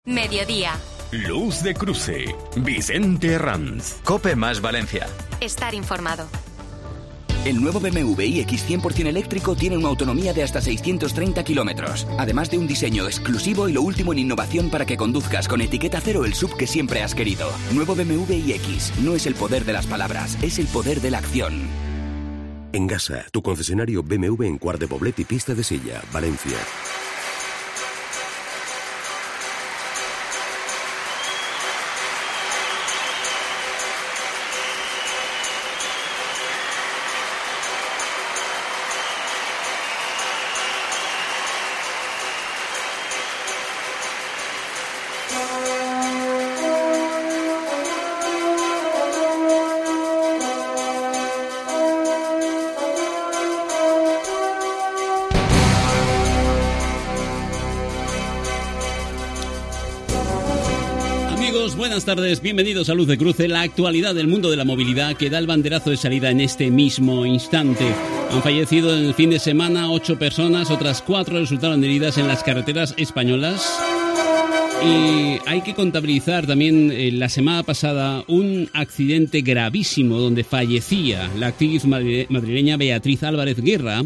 Mediodía. Luz de cruce. Vicente Herranz. COPE más Valencia. Estar informado. El nuevo BMW iX 100% eléctrico tiene una autonomía de hasta 630 kilómetros. Además de un diseño exclusivo y lo último en innovación para que conduzcas con etiqueta cero el SUV que siempre has querido. Nuevo BMW iX. No es el poder de las palabras, es el poder de la acción. Engasa, tu concesionario BMW en Quart de Poblet y Pista de Silla, Valencia. Buenas tardes, bienvenidos a Luz de Cruce, la actualidad del mundo de la movilidad que da el banderazo de salida en este mismo instante. Han fallecido en el fin de semana 8 personas, otras 4 resultaron heridas en las carreteras españolas. Y hay que contabilizar también la semana pasada un accidente gravísimo donde fallecía la actriz madrileña Beatriz Álvarez Guerra.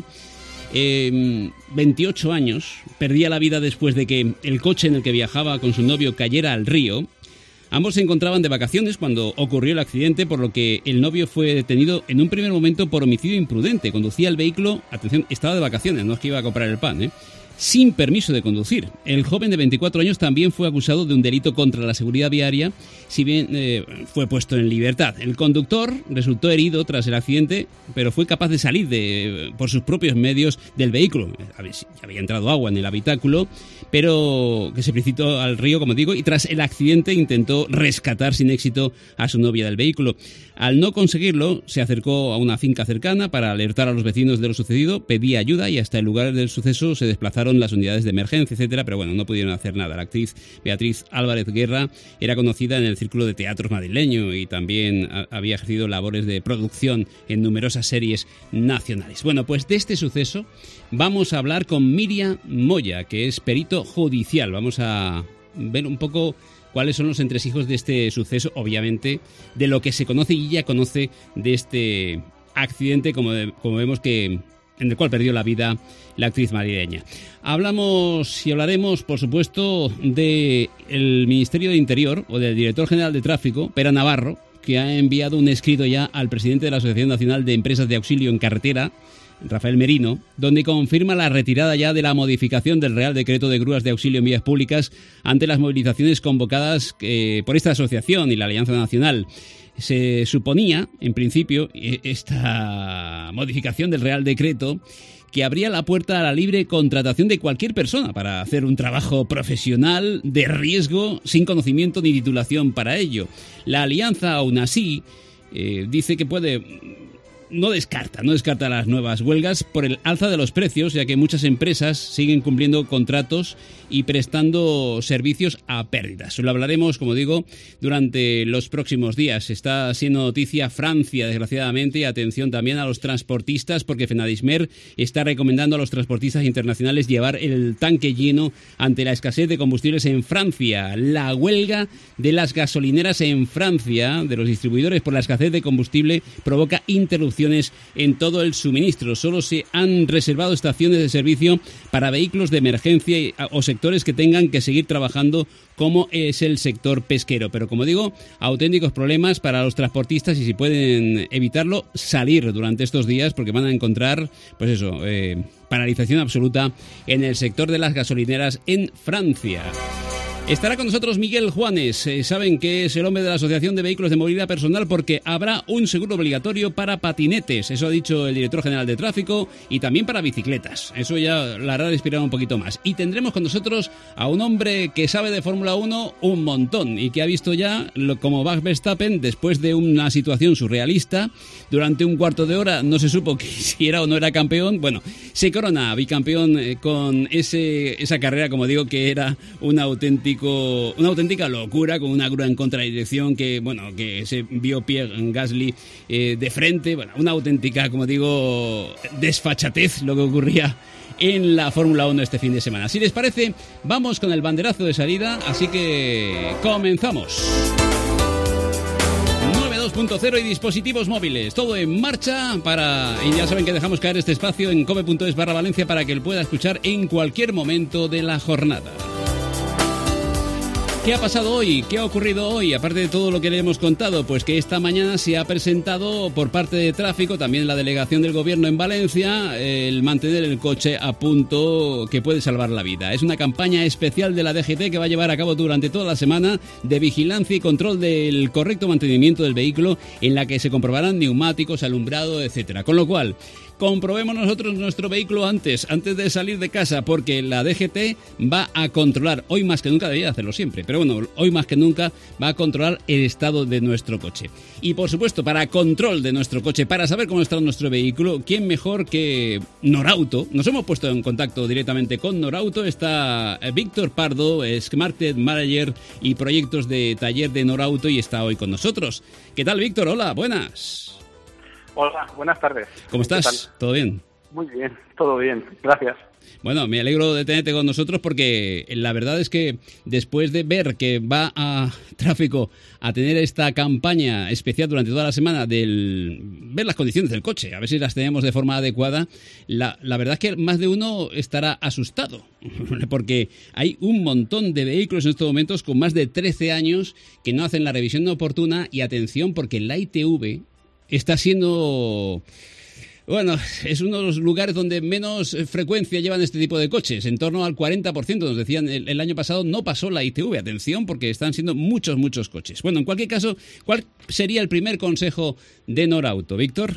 28 años, perdía la vida después de que el coche en el que viajaba con su novio cayera al río. Ambos se encontraban de vacaciones cuando ocurrió el accidente, por lo que el novio fue detenido en un primer momento por homicidio imprudente. Conducía el vehículo, atención, estaba de vacaciones, no es que iba a comprar el pan, sin permiso de conducir. El joven de 24 años también fue acusado de un delito contra la seguridad viaria, si bien fue puesto en libertad. El conductor resultó herido tras el accidente, pero fue capaz de salir por sus propios medios del vehículo. Ya había entrado agua en el habitáculo, pero que se precipitó al río, como digo, y tras el accidente intentó rescatar sin éxito a su novia del vehículo. Al no conseguirlo, se acercó a una finca cercana para alertar a los vecinos de lo sucedido, pedía ayuda y hasta el lugar del suceso se desplazaron las unidades de emergencia, etcétera, pero bueno, no pudieron hacer nada. La actriz Beatriz Álvarez Guerra era conocida en el círculo de teatros madrileño y también había ejercido labores de producción en numerosas series nacionales. Bueno, pues de este suceso vamos a hablar con Miriam Moya, que es perito judicial. Vamos a ver un poco cuáles son los entresijos de este suceso, obviamente, de lo que se conoce y ya conoce de este accidente, como vemos que en el cual perdió la vida la actriz madrileña. Hablamos y hablaremos, por supuesto, del Ministerio de Interior o del Director General de Tráfico, Pera Navarro, que ha enviado un escrito ya al presidente de la Asociación Nacional de Empresas de Auxilio en Carretera, Rafael Merino, donde confirma la retirada ya de la modificación del Real Decreto de Grúas de Auxilio en Vías Públicas ante las movilizaciones convocadas por esta asociación y la Alianza Nacional. Se suponía, en principio, esta modificación del Real Decreto que abría la puerta a la libre contratación de cualquier persona para hacer un trabajo profesional de riesgo sin conocimiento ni titulación para ello. La Alianza, aún así, dice que no descarta las nuevas huelgas por el alza de los precios, ya que muchas empresas siguen cumpliendo contratos y prestando servicios a pérdidas. Lo hablaremos, como digo, durante los próximos días. Está siendo noticia Francia, desgraciadamente, y atención también a los transportistas, porque Fenadismer está recomendando a los transportistas internacionales llevar el tanque lleno ante la escasez de combustibles en Francia. La huelga de las gasolineras en Francia, de los distribuidores por la escasez de combustible, provoca interrupciones en todo el suministro. Solo se han reservado estaciones de servicio para vehículos de emergencia o sectores que tengan que seguir trabajando, como es el sector pesquero. Pero, como digo, auténticos problemas para los transportistas, y si pueden evitarlo, salir durante estos días, porque van a encontrar, pues eso, paralización absoluta en el sector de las gasolineras en Francia. Estará con nosotros Miguel Juanes. Saben que es el hombre de la Asociación de Vehículos de Movilidad Personal, porque habrá un seguro obligatorio para patinetes. Eso ha dicho el director general de Tráfico, y también para bicicletas. Eso ya la hará respirar un poquito más. Y tendremos con nosotros a un hombre que sabe de Fórmula 1 un montón y que ha visto ya como Max Verstappen, después de una situación surrealista, durante un cuarto de hora no se supo si era o no era campeón. Bueno, se corona bicampeón con esa carrera, como digo, que era una auténtica locura, con una grúa en contradirección que se vio Pierre Gasly de frente. Bueno, una auténtica, como digo, desfachatez lo que ocurría en la Fórmula 1 este fin de semana. Si les parece, vamos con el banderazo de salida, así que comenzamos. 9.2.0 y dispositivos móviles, todo en marcha y ya saben que dejamos caer este espacio en cope.es/Valencia para que él pueda escuchar en cualquier momento de la jornada. ¿Qué ha pasado hoy? ¿Qué ha ocurrido hoy? Aparte de todo lo que le hemos contado, pues que esta mañana se ha presentado por parte de Tráfico, también la delegación del gobierno en Valencia, el mantener el coche a punto que puede salvar la vida. Es una campaña especial de la DGT que va a llevar a cabo durante toda la semana de vigilancia y control del correcto mantenimiento del vehículo, en la que se comprobarán neumáticos, alumbrado, etcétera. Con lo cual, comprobemos nosotros nuestro vehículo antes de salir de casa, porque la DGT va a controlar, hoy más que nunca, debería hacerlo siempre, pero bueno, hoy más que nunca va a controlar el estado de nuestro coche. Y por supuesto, para control de nuestro coche, para saber cómo está nuestro vehículo, ¿quién mejor que Norauto? Nos hemos puesto en contacto directamente con Norauto. Está Víctor Pardo, es Market Manager y proyectos de taller de Norauto, y está hoy con nosotros. ¿Qué tal, Víctor? Hola, buenas. Hola, buenas tardes. ¿Cómo estás? ¿Todo bien? Muy bien, todo bien, gracias. Bueno, me alegro de tenerte con nosotros, porque la verdad es que después de ver que va a Tráfico a tener esta campaña especial durante toda la semana ver las condiciones del coche, a ver si las tenemos de forma adecuada, la verdad es que más de uno estará asustado, porque hay un montón de vehículos en estos momentos con más de 13 años que no hacen la revisión oportuna. Y atención, porque la ITV está siendo... Bueno, es uno de los lugares donde menos frecuencia llevan este tipo de coches, en torno al 40%. Nos decían el año pasado no pasó la ITV. Atención, porque están siendo muchos coches. Bueno, en cualquier caso, ¿cuál sería el primer consejo de Norauto, Víctor?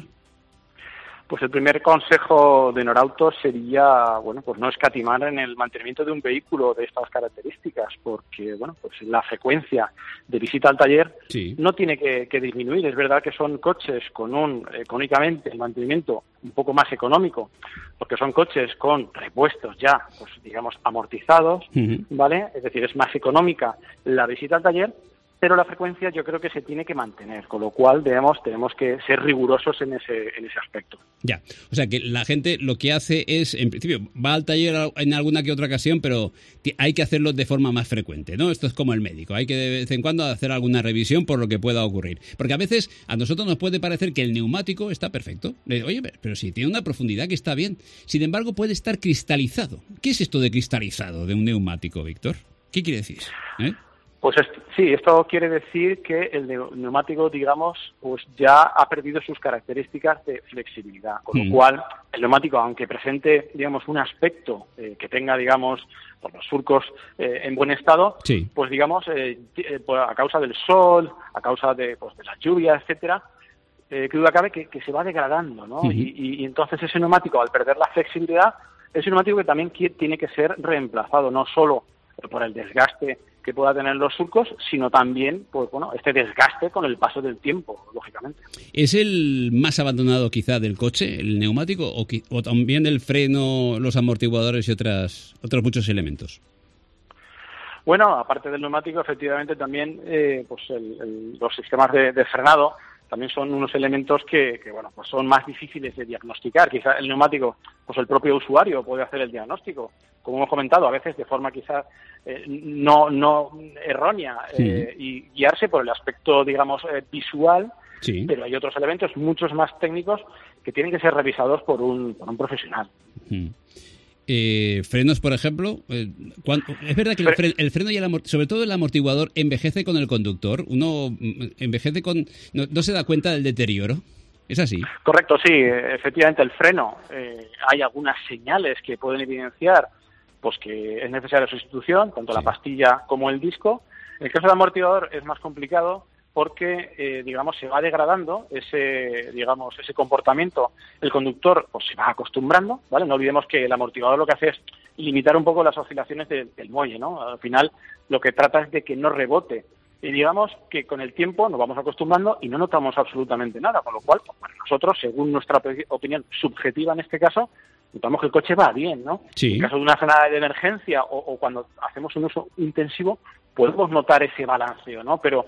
Pues el primer consejo de Norauto sería, bueno, pues no escatimar en el mantenimiento de un vehículo de estas características, porque, bueno, pues la frecuencia de visita al taller no tiene que disminuir. Es verdad que son coches con económicamente el mantenimiento un poco más económico, porque son coches con repuestos ya, pues digamos, amortizados, ¿vale? Es decir, es más económica la visita al taller, pero la frecuencia yo creo que se tiene que mantener, con lo cual tenemos que ser rigurosos en ese aspecto. Ya, o sea que la gente lo que hace es, en principio, va al taller en alguna que otra ocasión, pero hay que hacerlo de forma más frecuente, ¿no? Esto es como el médico, hay que de vez en cuando hacer alguna revisión por lo que pueda ocurrir. Porque a veces a nosotros nos puede parecer que el neumático está perfecto. Oye, pero si tiene una profundidad que está bien. Sin embargo, puede estar cristalizado. ¿Qué es esto de cristalizado de un neumático, Víctor? ¿Qué quiere decir? Pues sí, esto quiere decir que el neumático, digamos, pues ya ha perdido sus características de flexibilidad, con lo cual el neumático, aunque presente, digamos, un aspecto que tenga, digamos, por los surcos en buen estado, pues digamos, a causa del sol, a causa de las lluvias, etcétera, que duda cabe que se va degradando, ¿no? Y entonces ese neumático, al perder la flexibilidad, es un neumático que también tiene que ser reemplazado, no solo por el desgaste que pueda tener los surcos, sino también, pues bueno, este desgaste con el paso del tiempo, lógicamente. ¿Es el más abandonado quizá del coche, el neumático, o también el freno, los amortiguadores y otros muchos elementos? Bueno, aparte del neumático, efectivamente también pues los sistemas de frenado también son unos elementos que bueno, pues son más difíciles de diagnosticar. Quizá el neumático, pues el propio usuario puede hacer el diagnóstico, como hemos comentado, a veces de forma quizá no errónea, y guiarse por el aspecto, digamos, visual, pero hay otros elementos muchos más técnicos que tienen que ser revisados por un profesional. Frenos, por ejemplo, es verdad que el freno y sobre todo el amortiguador envejece con el conductor. Uno envejece no se da cuenta del deterioro. ¿Es así? Correcto, sí. Efectivamente, el freno, hay algunas señales que pueden evidenciar pues que es necesaria su sustitución, tanto la pastilla como el disco. En el caso del amortiguador es más complicado, porque digamos se va degradando ese comportamiento. El conductor pues se va acostumbrando, ¿vale? No olvidemos que el amortiguador lo que hace es limitar un poco las oscilaciones del muelle, ¿no? Al final lo que trata es de que no rebote. Y digamos que con el tiempo nos vamos acostumbrando y no notamos absolutamente nada, con lo cual, bueno, nosotros, según nuestra opinión subjetiva en este caso, notamos que el coche va bien, ¿no? En caso de una zona de emergencia o cuando hacemos un uso intensivo, podemos notar ese balanceo, ¿no? Pero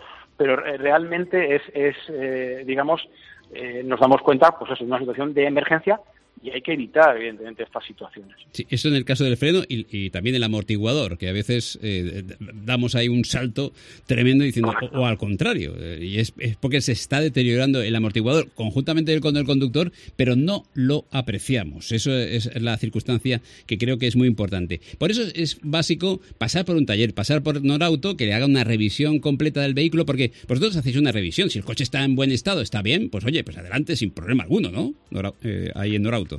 realmente digamos, nos damos cuenta, pues es una situación de emergencia y hay que evitar, evidentemente, estas situaciones. Sí, eso en el caso del freno y también el amortiguador, que a veces damos ahí un salto tremendo diciendo, o al contrario, y es porque se está deteriorando el amortiguador conjuntamente con el conductor, pero no lo apreciamos. Eso es la circunstancia que creo que es muy importante. Por eso es básico pasar por un taller, pasar por Norauto, que le haga una revisión completa del vehículo, porque vosotros hacéis una revisión. Si el coche está en buen estado, está bien, pues oye, pues adelante sin problema alguno, ¿no? Ahí en Norauto.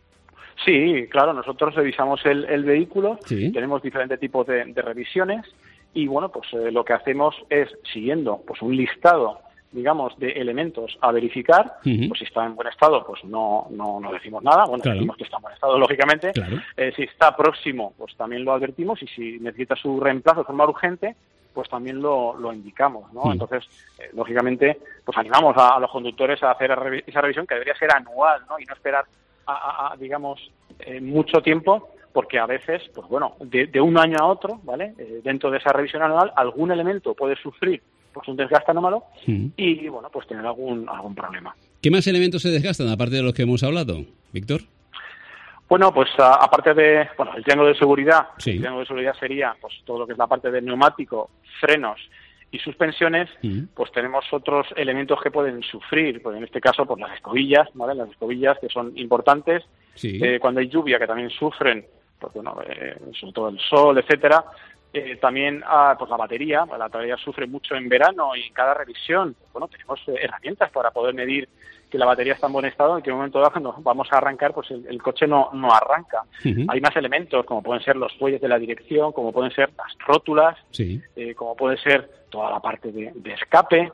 Sí, claro, nosotros revisamos el vehículo, sí. Tenemos diferentes tipos de revisiones y bueno, pues lo que hacemos es, siguiendo pues un listado, digamos, de elementos a verificar, pues si está en buen estado, pues no decimos nada, bueno, claro. Decimos que está en buen estado, lógicamente, claro. Si está próximo, pues también lo advertimos y si necesita su reemplazo de forma urgente, pues también lo indicamos, ¿no? Entonces, lógicamente, pues animamos a los conductores a hacer esa revisión que debería ser anual, ¿no? Y no esperar digamos, mucho tiempo, porque a veces, pues bueno, de un año a otro, ¿vale? Dentro de esa revisión anual, algún elemento puede sufrir pues un desgaste anómalo y, bueno, pues tener algún problema. ¿Qué más elementos se desgastan, aparte de los que hemos hablado, Víctor? Bueno, pues aparte de, el triángulo de seguridad, sí. El triángulo de seguridad sería pues todo lo que es la parte del neumático, frenos y suspensiones, pues tenemos otros elementos que pueden sufrir, pues en este caso pues las escobillas, ¿vale? Las escobillas que son importantes, sí. Cuando hay lluvia que también sufren, pues bueno, sobre todo el sol, etcétera. También pues la batería sufre mucho en verano y en cada revisión, bueno, tenemos herramientas para poder medir que la batería está en buen estado y en que en un momento dado cuando vamos a arrancar, pues el coche no arranca. Hay más elementos, como pueden ser los fuelles de la dirección, como pueden ser las rótulas, sí. Como puede ser toda la parte de escape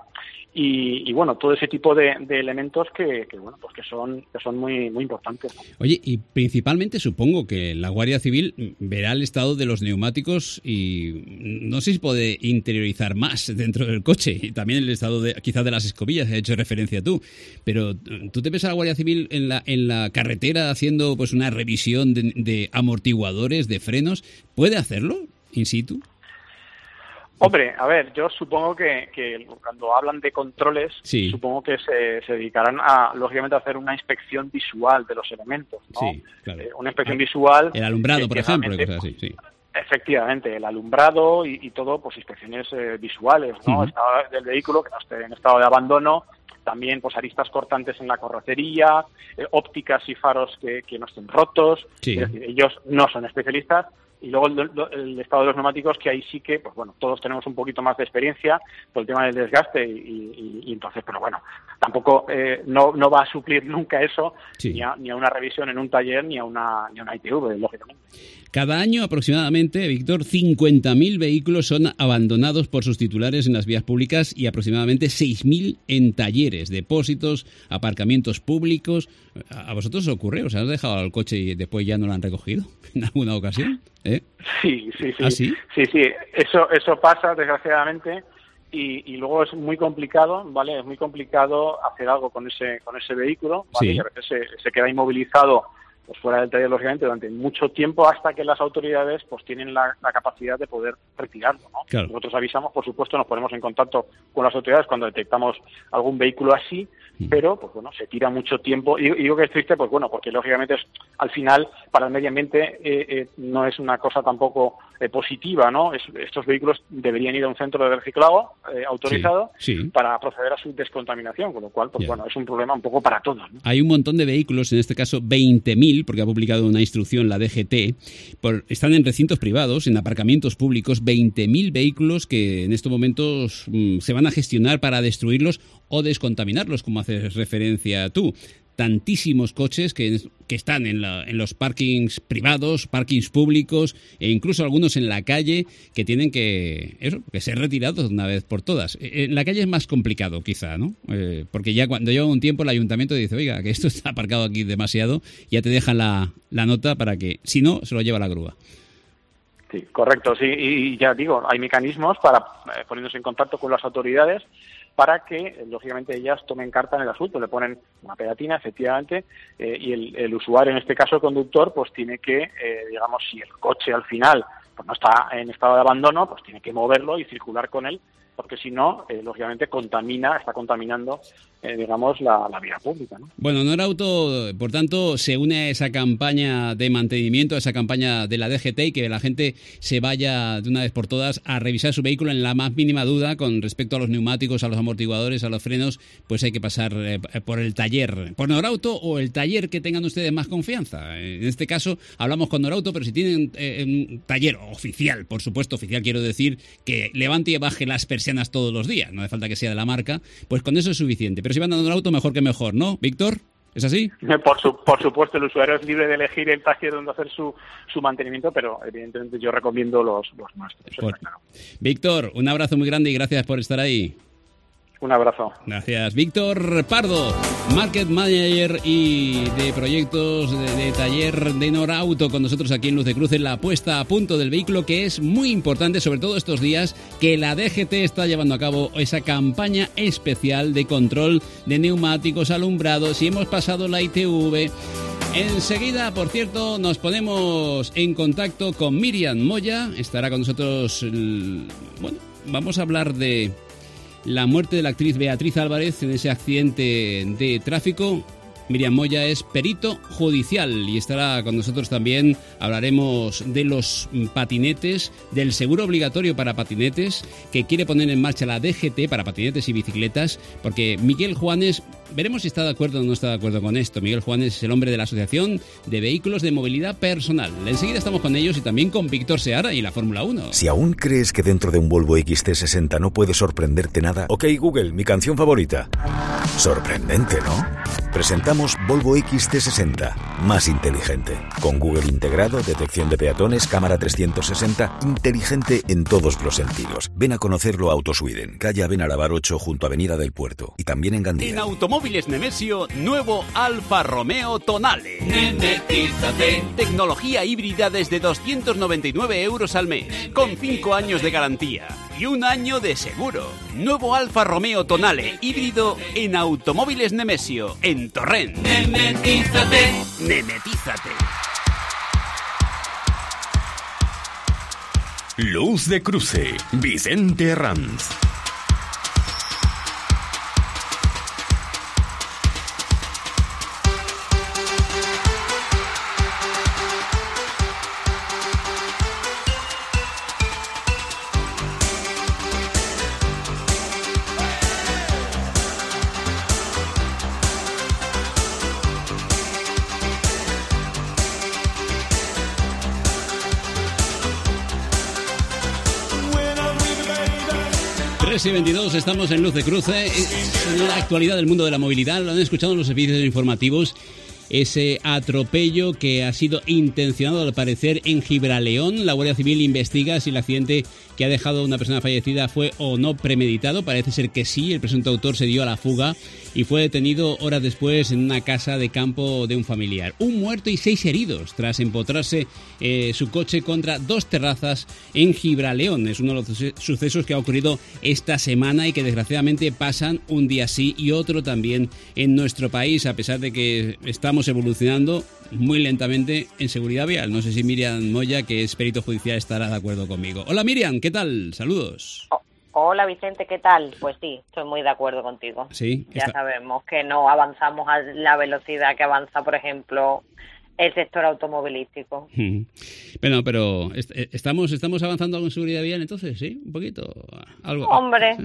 y bueno, todo ese tipo de elementos que bueno, pues que son muy importantes, ¿no? Oye, y principalmente supongo que la Guardia Civil verá el estado de los neumáticos y no sé si puede interiorizar más dentro del coche y también el estado quizás de las escobillas, has hecho referencia tú, pero ¿tú te ves a la Guardia Civil en la carretera haciendo pues una revisión de amortiguadores, de frenos? ¿Puede hacerlo in situ? Hombre, a ver, yo supongo que cuando hablan de controles, sí. Supongo que se dedicarán lógicamente, a hacer una inspección visual de los elementos, ¿no? Sí, claro. Una inspección visual. El alumbrado, por ejemplo, y cosas así, sí. Efectivamente, el alumbrado y todo, pues inspecciones visuales, ¿no? Estado del vehículo que no esté en estado de abandono, también pues aristas cortantes en la carrocería, ópticas y faros que no estén rotos, sí. Es decir, ellos no son especialistas. Y luego el estado de los neumáticos, que ahí sí que, pues bueno, todos tenemos un poquito más de experiencia por el tema del desgaste y entonces, pero bueno, tampoco no va a suplir nunca eso, sí. ni a una revisión en un taller ni a una ITV, lógicamente. Cada año aproximadamente, Víctor, 50.000 vehículos son abandonados por sus titulares en las vías públicas y aproximadamente 6.000 en talleres, depósitos, aparcamientos públicos. ¿A vosotros os ocurre? ¿Os has dejado el coche y después ya no lo han recogido en alguna ocasión? Sí. ¿Ah, sí? Sí, eso pasa, desgraciadamente, y luego es muy complicado, ¿vale? Es muy complicado hacer algo con ese vehículo, ¿vale? Sí. Y a veces se queda inmovilizado pues fuera del taller, lógicamente, durante mucho tiempo hasta que las autoridades pues tienen la capacidad de poder retirarlo, ¿no? Claro. Nosotros avisamos, por supuesto, nos ponemos en contacto con las autoridades cuando detectamos algún vehículo así, pero pues bueno, se tira mucho tiempo y digo que es triste, pues bueno, porque lógicamente al final para el medio ambiente no es una cosa tampoco positiva, ¿no? Estos vehículos deberían ir a un centro de reciclado autorizado, sí. Para proceder a su descontaminación, con lo cual pues bueno, es un problema un poco para todos, ¿no? Hay un montón de vehículos, en este caso 20.000, porque ha publicado una instrucción la DGT, están en recintos privados, en aparcamientos públicos, 20.000 vehículos que en estos momentos se van a gestionar para destruirlos o descontaminarlos, como haces referencia tú. Tantísimos coches que están en los parkings privados, parkings públicos e incluso algunos en la calle que tienen que ser retirados de una vez por todas. En la calle es más complicado quizá, ¿no? Porque ya cuando lleva un tiempo el ayuntamiento dice, oiga, que esto está aparcado aquí demasiado, ya te dejan la nota para que, si no, se lo lleva la grúa. Sí, correcto, sí, y ya digo, hay mecanismos para ponernos en contacto con las autoridades para que, lógicamente, ellas tomen carta en el asunto, le ponen una pegatina, efectivamente, y el usuario, en este caso el conductor, pues tiene que, digamos, si el coche al final pues no está en estado de abandono, pues tiene que moverlo y circular con él, porque si no, lógicamente está contaminando, digamos, la vía pública, ¿no? Bueno, Norauto, por tanto, se une a esa campaña de mantenimiento, a esa campaña de la DGT, y que la gente se vaya de una vez por todas a revisar su vehículo en la más mínima duda con respecto a los neumáticos, a los amortiguadores, a los frenos, pues hay que pasar por el taller, por Norauto o el taller que tengan ustedes más confianza. En este caso hablamos con Norauto, pero si tienen un taller oficial, por supuesto, oficial quiero decir, que levante y baje las persianas todos los días, no hace falta que sea de la marca, pues con eso es suficiente. Pero si van a Norauto, mejor que mejor, ¿no, Víctor? ¿Es así? Por supuesto, el usuario es libre de elegir el taller donde hacer su mantenimiento, pero evidentemente yo recomiendo los nuestros. Eso está claro. Víctor, un abrazo muy grande y gracias por estar ahí. Un abrazo. Gracias. Víctor Pardo, Market Manager y de proyectos de taller de Norauto, con nosotros aquí en Luz de Cruce, la puesta a punto del vehículo, que es muy importante, sobre todo estos días, que la DGT está llevando a cabo esa campaña especial de control de neumáticos, alumbrados, y hemos pasado la ITV. Enseguida, por cierto, nos ponemos en contacto con Miriam Moya, estará con nosotros, vamos a hablar de la muerte de la actriz Beatriz Álvarez en ese accidente de tráfico. Miriam Moya es perito judicial y estará con nosotros también. Hablaremos de los patinetes, del seguro obligatorio para patinetes que quiere poner en marcha la DGT para patinetes y bicicletas, porque Miguel Juanes, veremos si está de acuerdo o no está de acuerdo con esto. Miguel Juanes es el hombre de la Asociación de Vehículos de Movilidad Personal. Enseguida estamos con ellos y también con Víctor Seara y la Fórmula 1. Si aún crees que dentro de un Volvo XC60 no puede sorprenderte nada, ok Google, mi canción favorita. Sorprendente, ¿no? Presentamos Volvo XC60, más inteligente. Con Google integrado, detección de peatones, cámara 360, inteligente en todos los sentidos. Ven a conocerlo a Autosweden, calle Benarabar 8 junto a Avenida del Puerto. Y también en Gandía. En Automóviles Nemesio, nuevo Alfa Romeo Tonale. Nemetízate. Tecnología híbrida desde 299 euros al mes, con 5 años de garantía y 1 año de seguro. Nuevo Alfa Romeo Tonale híbrido en Automóviles Nemesio, en Torrent. Nemetízate. Nemetízate. Luz de Cruce, Vicente Ranz. Y 22, estamos en Luz de Cruce. En la actualidad del mundo de la movilidad, lo han escuchado en los servicios informativos. Ese atropello que ha sido intencionado al parecer en Gibraleón. La Guardia Civil investiga si el accidente que ha dejado a una persona fallecida fue o no premeditado. Parece ser que sí, el presunto autor se dio a la fuga y fue detenido horas después en una casa de campo de un familiar. 1 muerto y 6 heridos tras empotrarse su coche contra 2 terrazas en Gibraleón. Es uno de los sucesos que ha ocurrido esta semana y que desgraciadamente pasan un día sí y otro también en nuestro país, a pesar de que estamos evolucionando muy lentamente en seguridad vial. No sé si Miriam Moya, que es perito judicial, estará de acuerdo conmigo. Hola Miriam, ¿qué tal? Saludos. Hola Vicente, ¿qué tal? Pues sí, estoy muy de acuerdo contigo. Sí, ya sabemos que no avanzamos a la velocidad que avanza, por ejemplo, el sector automovilístico. Bueno, pero estamos avanzando en seguridad vial, entonces, ¿sí? Un poquito, algo. Hombre,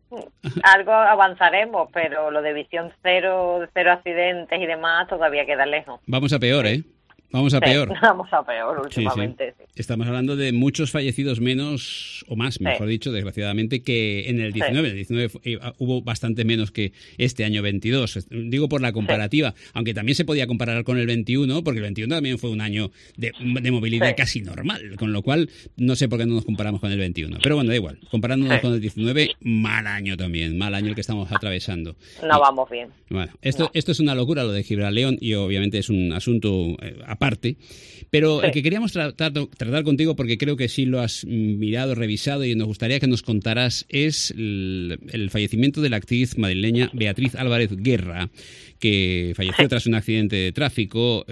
algo avanzaremos, pero lo de visión cero accidentes y demás todavía queda lejos. Vamos a peor, ¿eh? Vamos a peor. Vamos a peor últimamente. Sí. Estamos hablando de muchos fallecidos menos, o más, mejor dicho, desgraciadamente, que en el 19. En el 19 hubo bastante menos que este año 22. Digo por la comparativa, aunque también se podía comparar con el 21, porque el 21 también fue un año de movilidad casi normal, con lo cual no sé por qué no nos comparamos con el 21. Pero bueno, da igual. Comparándonos con el 19, mal año también, mal año el que estamos atravesando. No vamos bien. Bueno, esto es una locura lo de Gibraleón y obviamente es un asunto aparte parte. Pero el que queríamos tratar contigo, porque creo que sí lo has mirado, revisado, y nos gustaría que nos contaras, es el fallecimiento de la actriz madrileña Beatriz Álvarez Guerra, que falleció tras un accidente de tráfico.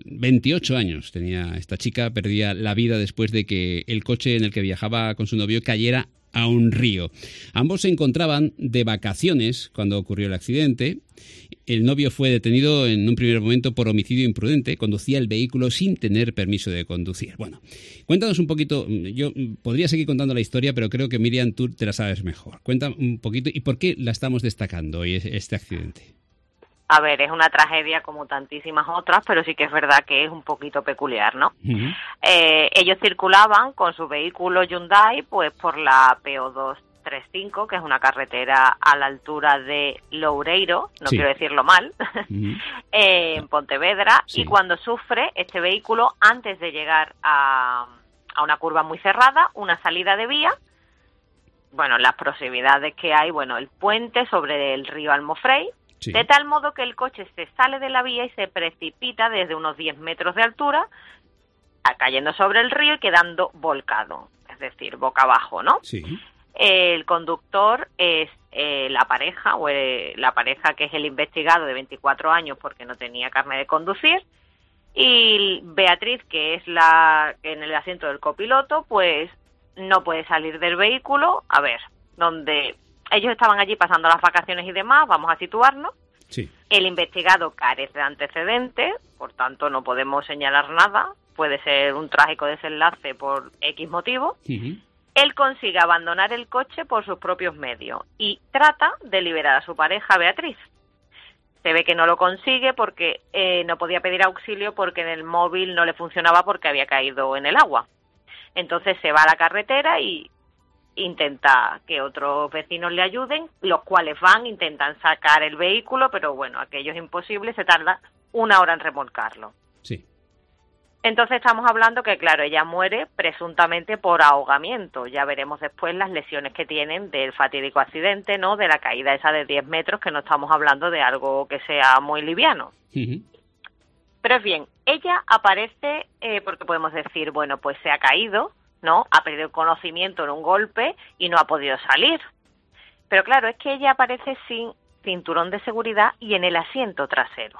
28 años tenía esta chica, perdía la vida después de que el coche en el que viajaba con su novio cayera a un río. Ambos se encontraban de vacaciones cuando ocurrió el accidente. El novio fue detenido en un primer momento por homicidio imprudente. Conducía el vehículo sin tener permiso de conducir. Bueno, cuéntanos un poquito. Yo podría seguir contando la historia, pero creo que Miriam, tú te la sabes mejor. Cuéntame un poquito y por qué la estamos destacando hoy, este accidente. A ver, es una tragedia como tantísimas otras, pero sí que es verdad que es un poquito peculiar, ¿no? Uh-huh. Ellos circulaban con su vehículo Hyundai pues por la PO235, que es una carretera a la altura de Loureiro, no quiero decirlo mal, uh-huh. En Pontevedra, y cuando sufre este vehículo, antes de llegar a una curva muy cerrada, una salida de vía, bueno, las proximidades que hay, bueno, el puente sobre el río Almofrey, de tal modo que el coche se sale de la vía y se precipita desde unos 10 metros de altura, cayendo sobre el río y quedando volcado, es decir, boca abajo, ¿no? Sí. El conductor es la pareja que es el investigado de 24 años porque no tenía carnet de conducir, y Beatriz, que es la en el asiento del copiloto, pues no puede salir del vehículo. A ver, donde ellos estaban allí pasando las vacaciones y demás, vamos a situarnos. Sí. El investigado carece de antecedentes, por tanto no podemos señalar nada. Puede ser un trágico desenlace por X motivo. Uh-huh. Él consigue abandonar el coche por sus propios medios y trata de liberar a su pareja Beatriz. Se ve que no lo consigue porque no podía pedir auxilio porque en el móvil no le funcionaba porque había caído en el agua. Entonces se va a la carretera y intenta que otros vecinos le ayuden, los cuales intentan sacar el vehículo, pero bueno, aquello es imposible, se tarda 1 hora en remolcarlo. Sí. Entonces estamos hablando que, claro, ella muere presuntamente por ahogamiento. Ya veremos después las lesiones que tienen del fatídico accidente, ¿no? De la caída esa de 10 metros, que no estamos hablando de algo que sea muy liviano. Uh-huh. Pero bien, ella aparece porque podemos decir, bueno, pues se ha caído, ¿no? Ha perdido el conocimiento en un golpe y no ha podido salir. Pero claro, es que ella aparece sin cinturón de seguridad y en el asiento trasero.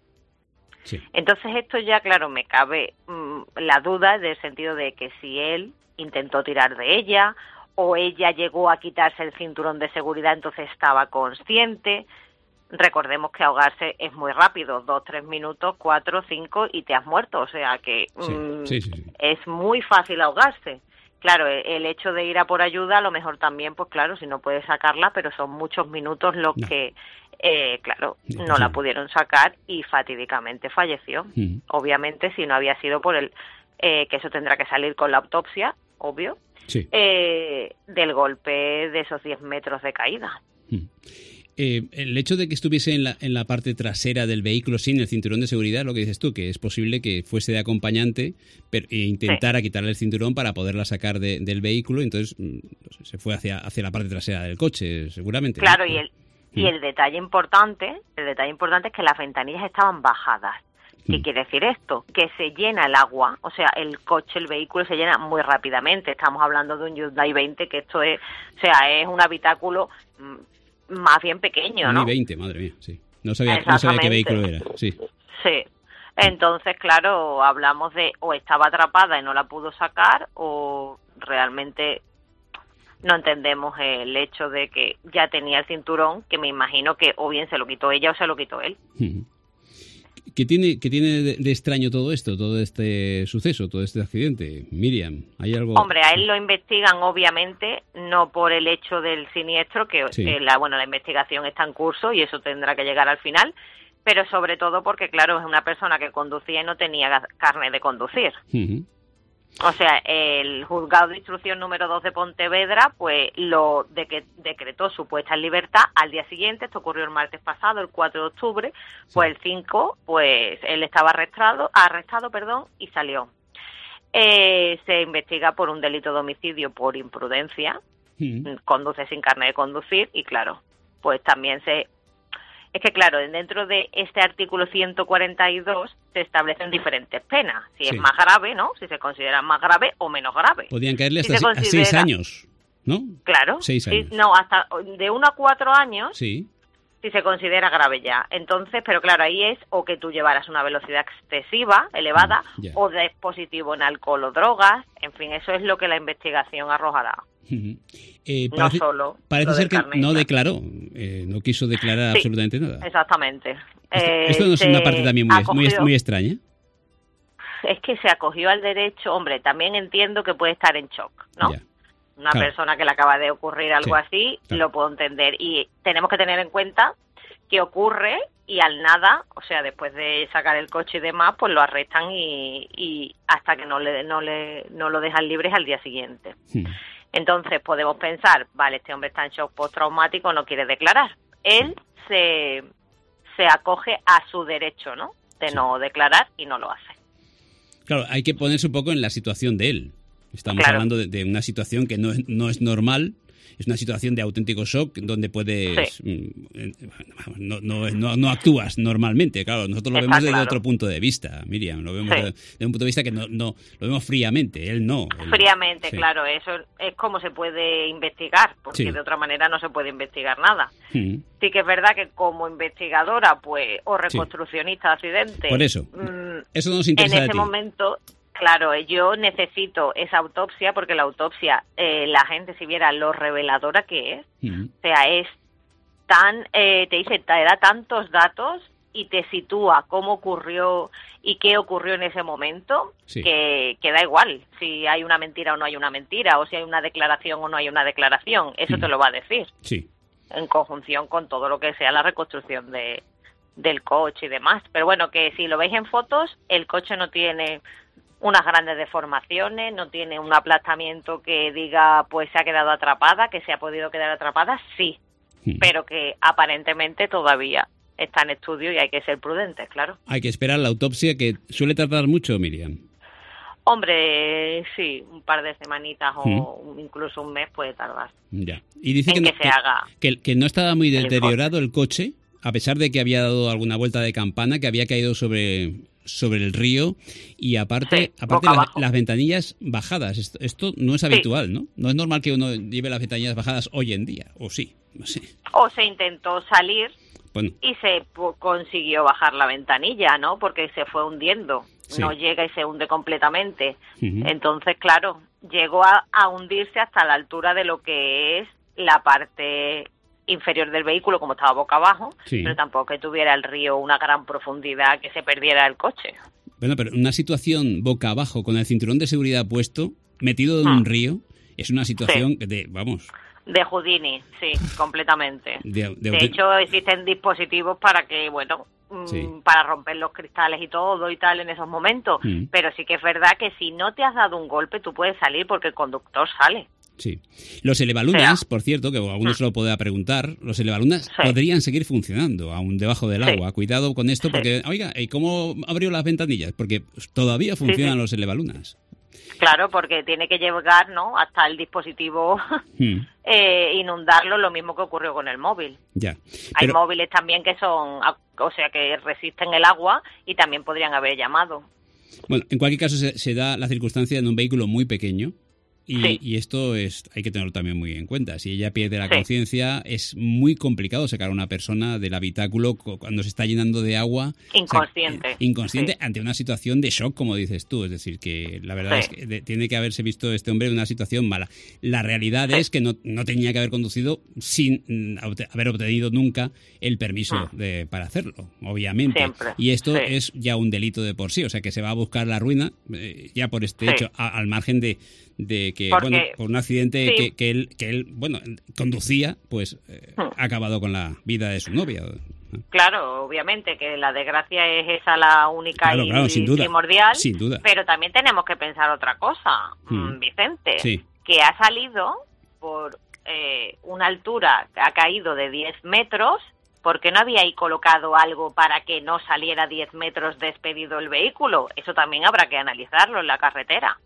Sí. Entonces esto ya, claro, me cabe la duda del sentido de que si él intentó tirar de ella o ella llegó a quitarse el cinturón de seguridad, entonces estaba consciente. Recordemos que ahogarse es muy rápido, 2, 3 minutos, 4, 5 y te has muerto, o sea que sí. Es muy fácil ahogarse. Claro, el hecho de ir a por ayuda, a lo mejor también, pues claro, si no puedes sacarla, pero son muchos minutos los que, claro, no la pudieron sacar y fatídicamente falleció. Uh-huh. Obviamente, si no había sido por que eso tendrá que salir con la autopsia, obvio, del golpe de esos 10 metros de caída. Uh-huh. El hecho de que estuviese en la parte trasera del vehículo sin el cinturón de seguridad, lo que dices tú, que es posible que fuese de acompañante e intentara quitarle el cinturón para poderla sacar del vehículo, entonces se fue hacia la parte trasera del coche, seguramente. Claro, ¿no? Y el detalle importante es que las ventanillas estaban bajadas. ¿Qué quiere decir esto? Que se llena el agua, o sea, el vehículo se llena muy rápidamente. Estamos hablando de un Hyundai 20, que esto es un habitáculo más bien pequeño, ¿no? Un i20, madre mía, sí. No sabía qué vehículo era, sí. Sí. Entonces, claro, hablamos de o estaba atrapada y no la pudo sacar o realmente no entendemos el hecho de que ya tenía el cinturón, que me imagino que o bien se lo quitó ella o se lo quitó él. ¿Qué tiene de extraño todo esto, todo este suceso, todo este accidente? Miriam, ¿hay algo? Hombre, a él lo investigan obviamente, no por el hecho del siniestro, que la investigación está en curso y eso tendrá que llegar al final, pero sobre todo porque, claro, es una persona que conducía y no tenía carnet de conducir. Uh-huh. O sea, el juzgado de instrucción número 2 de Pontevedra, pues lo decretó su puesta en libertad al día siguiente. Esto ocurrió el martes pasado, el 4 de octubre. Pues el 5, pues él estaba arrestado, y salió. Se investiga por un delito de homicidio por imprudencia. Conduce sin carnet de conducir y, claro, pues también es que, claro, dentro de este artículo 142 se establecen diferentes penas. Si Sí. es más grave, ¿no? Si se considera más grave o menos grave. Podrían caerle Si hasta se a 6 considera- años, ¿no? Claro. 6 años. Sí, no, hasta de 1 a 4 años, Sí. si se considera grave ya. Entonces, pero claro, ahí es o que tú llevaras una velocidad excesiva, elevada, Ya. o de positivo en alcohol o drogas. En fin, eso es lo que la investigación arrojará. Ujú. No solo Parece lo ser del que carnet, no claro. declaró, no quiso declarar Sí, absolutamente nada. Exactamente. Esto no es una parte también muy acogió- extraña. Es que se acogió al derecho, hombre, también entiendo que puede estar en shock, ¿no? Ya. Una Claro. persona que le acaba de ocurrir algo Sí, así, claro. lo puedo entender. Y tenemos que tener en cuenta que ocurre y al nada, o sea, después de sacar el coche y demás, pues lo arrestan y hasta que no lo dejan libres al día siguiente. Entonces podemos pensar, vale, este hombre está en shock postraumático, no quiere declarar. Él se acoge a su derecho, ¿no? De no declarar y no lo hace. Claro, hay que ponerse un poco en la situación de él. Estamos Claro. hablando de una situación que no es normal, es una situación de auténtico shock donde puedes... No actúas normalmente, claro. Nosotros lo Está vemos desde claro. otro punto de vista, Miriam. Lo vemos Sí. de un punto de vista que no lo vemos fríamente, él no. Fríamente, Sí. claro, eso es como se puede investigar, porque Sí. de otra manera no se puede investigar nada. Mm. Sí que es verdad que como investigadora, pues, o reconstruccionista de accidentes... Por eso, eso nos interesa En a ese ti. momento, claro, yo necesito esa autopsia, porque la autopsia, la gente si viera lo reveladora que es, Mm. o sea, es tan, te da tantos datos y te sitúa cómo ocurrió y qué ocurrió en ese momento, Sí. que da igual si hay una mentira o no hay una mentira, o si hay una declaración o no hay una declaración, eso te lo va a decir, Sí. en conjunción con todo lo que sea la reconstrucción del coche y demás. Pero bueno, que si lo veis en fotos, el coche no tiene unas grandes deformaciones, no tiene un aplastamiento que diga pues se ha quedado atrapada, que se ha podido quedar atrapada, sí, pero que aparentemente todavía está en estudio y hay que ser prudentes, claro. Hay que esperar la autopsia, que suele tardar mucho, Miriam. Hombre, sí, un par de semanitas o incluso un mes puede tardar. Ya. Y dice En que, que se haga que no estaba muy el deteriorado el coche, a pesar de que había dado alguna vuelta de campana, que había caído sobre el río y aparte boca abajo. las ventanillas bajadas. Esto no es habitual, ¿no? No es normal que uno lleve las ventanillas bajadas hoy en día, o sí, no sé. O se intentó salir Bueno, y se consiguió bajar la ventanilla, ¿no? Porque se fue hundiendo. Sí. No llega y se hunde completamente. Ujú. Entonces, claro, llegó a hundirse hasta la altura de lo que es la parte inferior del vehículo, como estaba boca abajo, Sí. pero tampoco que tuviera el río una gran profundidad que se perdiera el coche. bueno, pero una situación boca abajo con el cinturón de seguridad puesto, metido en un río, es una situación que De Houdini, sí, completamente. de De hecho, existen dispositivos para que, bueno, Sí. para romper los cristales y todo y tal en esos momentos. Pero sí que es verdad que si no te has dado un golpe, tú puedes salir porque el conductor sale. Sí. Los elevalunas, por cierto, que alguno se lo podrá preguntar, los elevalunas podrían seguir funcionando aún debajo del agua. Cuidado con esto porque, oiga, ¿y cómo abrió las ventanillas? Porque todavía funcionan los elevalunas. Claro, porque tiene que llegar, ¿no?, hasta el dispositivo inundarlo, lo mismo que ocurrió con el móvil. Ya. Hay móviles también que son, o sea, que resisten el agua y también podrían haber llamado. Bueno, en cualquier caso se da la circunstancia en un vehículo muy pequeño. Y esto hay que tenerlo también muy en cuenta. Si ella pierde la conciencia, es muy complicado sacar a una persona del habitáculo cuando se está llenando de agua. Inconsciente. Inconsciente ante una situación de shock, como dices tú. Es decir, que la verdad es que tiene que haberse visto este hombre en una situación mala. La realidad es que no tenía que haber conducido sin haber obtenido nunca el permiso para hacerlo, obviamente. Siempre. Y esto es ya un delito de por sí. O sea, que se va a buscar la ruina ya por este hecho, al margen de que, porque, bueno, por un accidente que él bueno, conducía, pues ha acabado con la vida de su novia. Claro, obviamente que la desgracia es esa la única y sin duda, primordial, sin duda. Pero también tenemos que pensar otra cosa, Vicente, que ha salido por una altura que ha caído de 10 metros, ¿por qué no había ahí colocado algo para que no saliera 10 metros despedido el vehículo? Eso también habrá que analizarlo en la carretera.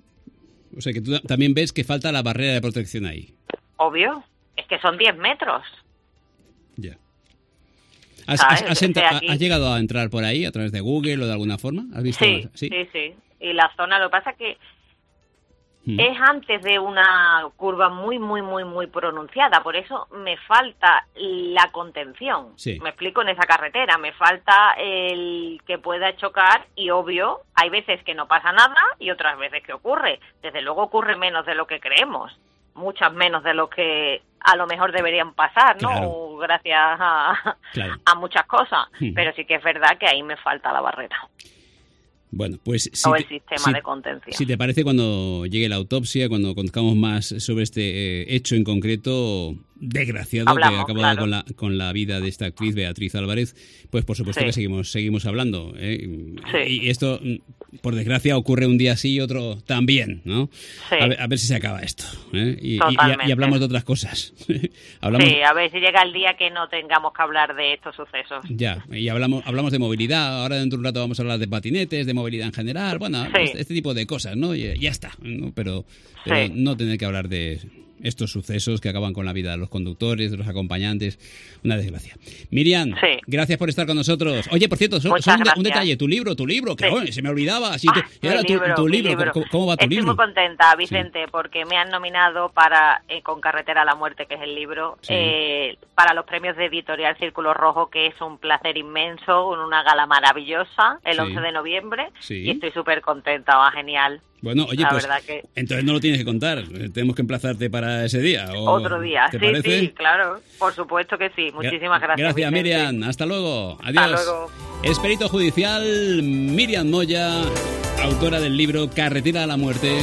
O sea, que tú también ves que falta la barrera de protección ahí. Obvio, es que son 10 metros. Ya. ¿Has llegado a entrar por ahí a través de Google o de alguna forma? ¿Has visto? Sí. Y la zona, lo que pasa es que es antes de una curva muy, muy, muy, muy pronunciada. Por eso me falta la contención. Sí. Me explico, en esa carretera. Me falta el que pueda chocar y, obvio, hay veces que no pasa nada y otras veces que ocurre. Desde luego ocurre menos de lo que creemos. Muchas menos de lo que a lo mejor deberían pasar, ¿no? Claro. Gracias a muchas cosas. Pero sí que es verdad que ahí me falta la barrera. Bueno, pues el sistema de contención. Si te parece, cuando llegue la autopsia, cuando conozcamos más sobre este hecho en concreto desgraciado que ha acabado con la vida de esta actriz Beatriz Álvarez, pues por supuesto que seguimos hablando. Y esto, por desgracia, ocurre un día sí y otro también, ¿no? Sí. A ver si se acaba esto. Y hablamos de otras cosas. A ver si llega el día que no tengamos que hablar de estos sucesos. Ya, y hablamos de movilidad. Ahora dentro de un rato vamos a hablar de patinetes, de movilidad en general. Bueno, este tipo de cosas, ¿no? Ya está, ¿no? Pero no tener que hablar de estos sucesos que acaban con la vida de los conductores, de los acompañantes. Una desgracia. Miriam, gracias por estar con nosotros. Oye, por cierto, solo un detalle. Tu libro, que se me olvidaba. Tu libro. ¿Cómo va tu libro? Estoy muy contenta, Vicente, porque me han nominado para Con Carretera a la Muerte, que es el libro, para los premios de Editorial Círculo Rojo, que es un placer inmenso, una gala maravillosa, el 11 de noviembre, y estoy súper contenta, va genial. Bueno, oye, la verdad que entonces no lo tienes que contar. Tenemos que emplazarte para ese día. Otro día, sí, claro. Por supuesto que sí. Muchísimas gracias. Gracias, Vicente. Miriam. Hasta luego. Adiós. Hasta luego. Es perito judicial Miriam Moya, autora del libro Carretera a la Muerte,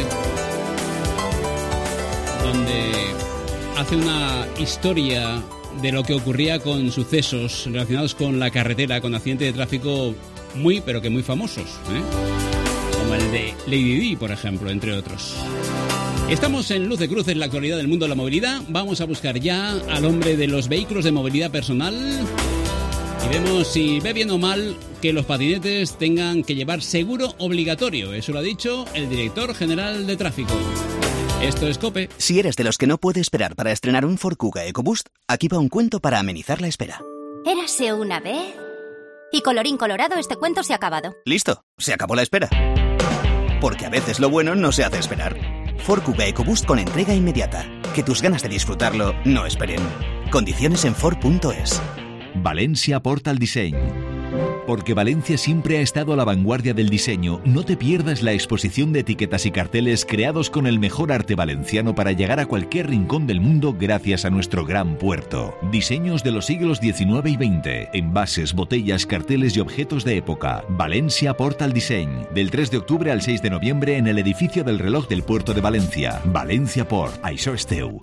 donde hace una historia de lo que ocurría con sucesos relacionados con la carretera, con accidentes de tráfico muy, pero que muy famosos, como el de Lady Di, por ejemplo, entre otros. Estamos en Luz de Cruces, la actualidad del mundo de la movilidad. Vamos a buscar ya al hombre de los vehículos de movilidad personal y vemos si ve bien o mal que los patinetes tengan que llevar seguro obligatorio. Eso lo ha dicho el director general de tráfico. Esto es COPE. Si eres de los que no puede esperar para estrenar un Ford Kuga EcoBoost, aquí va un cuento para amenizar la espera. Érase una vez... Y colorín colorado, este cuento se ha acabado. Listo, se acabó la espera. Porque a veces lo bueno no se hace esperar. Ford Kuga EcoBoost con entrega inmediata. Que tus ganas de disfrutarlo no esperen. Condiciones en Ford.es. Valencia Portal Design. Porque Valencia siempre ha estado a la vanguardia del diseño, no te pierdas la exposición de etiquetas y carteles creados con el mejor arte valenciano para llegar a cualquier rincón del mundo gracias a nuestro gran puerto. Diseños de los siglos XIX y XX, envases, botellas, carteles y objetos de época. Valencia Portal Design, del 3 de octubre al 6 de noviembre en el edificio del reloj del puerto de Valencia. Valencia Port, això esteu.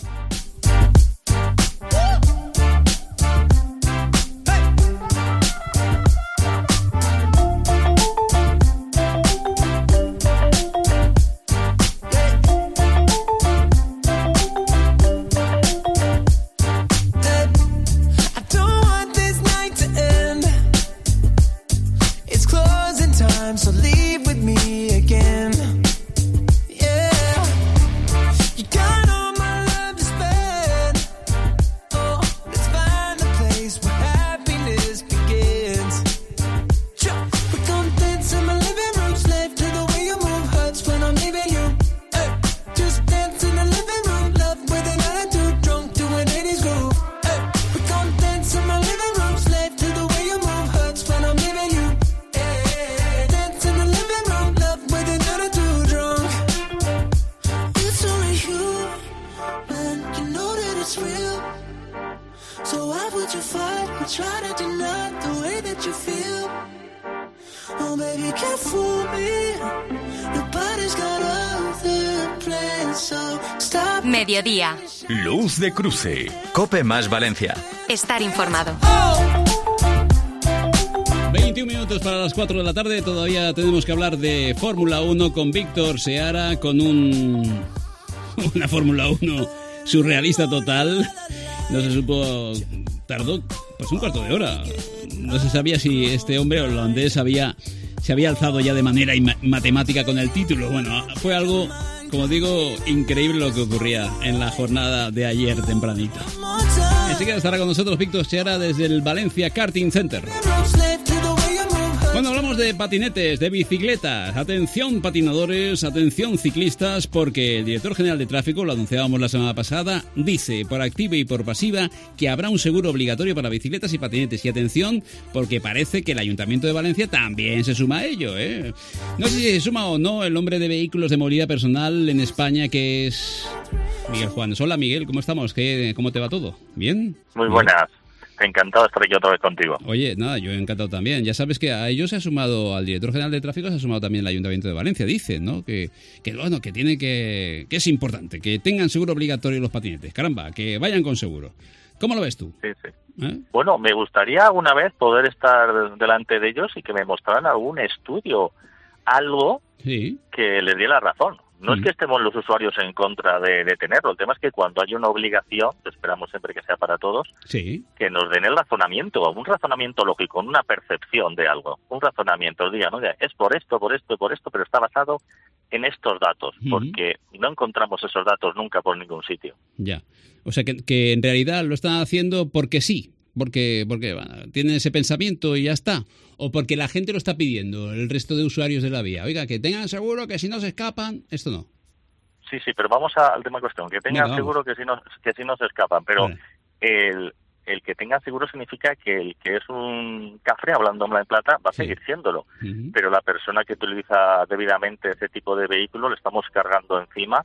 Mediodía. Luz de Cruce. COPE más Valencia. Estar informado. 21 minutos para las 4 de la tarde. Todavía tenemos que hablar de Fórmula 1 con Víctor Seara, con una Fórmula 1 surrealista total. No se supo, tardó pues un cuarto de hora. No se sabía si este hombre holandés se había alzado ya de manera matemática con el título. Bueno, fue algo, como digo, increíble lo que ocurría en la jornada de ayer tempranito. Enseguida estará con nosotros Víctor Seara desde el Valencia Karting Center. Cuando hablamos de patinetes, de bicicletas, atención patinadores, atención ciclistas, porque el director general de tráfico, lo anunciábamos la semana pasada, dice por activa y por pasiva que habrá un seguro obligatorio para bicicletas y patinetes. Y atención, porque parece que el Ayuntamiento de Valencia también se suma a ello, ¿eh? No sé si se suma o no el hombre de vehículos de movilidad personal en España, que es Miguel Juanes. Hola Miguel, ¿cómo estamos? ¿Cómo te va todo? ¿Bien? Muy buenas. Encantado de estar aquí otra vez contigo. Oye, nada, yo he encantado también. Ya sabes que a ellos se ha sumado, al director general de tráfico se ha sumado también el Ayuntamiento de Valencia, dicen, ¿no? Que bueno, que tiene que es importante, que tengan seguro obligatorio los patinetes. Caramba, que vayan con seguro. ¿Cómo lo ves tú? Sí. Bueno, me gustaría alguna vez poder estar delante de ellos y que me mostraran algún estudio, algo que les diera la razón. No es que estemos los usuarios en contra de tenerlo, el tema es que cuando hay una obligación, que esperamos siempre que sea para todos, que nos den el razonamiento, un razonamiento lógico, una percepción de algo, un razonamiento, os digan, ¿no? Es por esto, pero está basado en estos datos, porque no encontramos esos datos nunca por ningún sitio. Ya, o sea que en realidad lo están haciendo porque sí, porque tienen ese pensamiento y ya está. O porque la gente lo está pidiendo, el resto de usuarios de la vía. Oiga, que tengan seguro, que si no se escapan, esto no. Sí, pero vamos al tema en cuestión. Que tengan seguro que si no se escapan. Pero el que tengan seguro significa que el que es un cafre, hablando en plata, va a seguir siéndolo. Pero la persona que utiliza debidamente ese tipo de vehículo le estamos cargando encima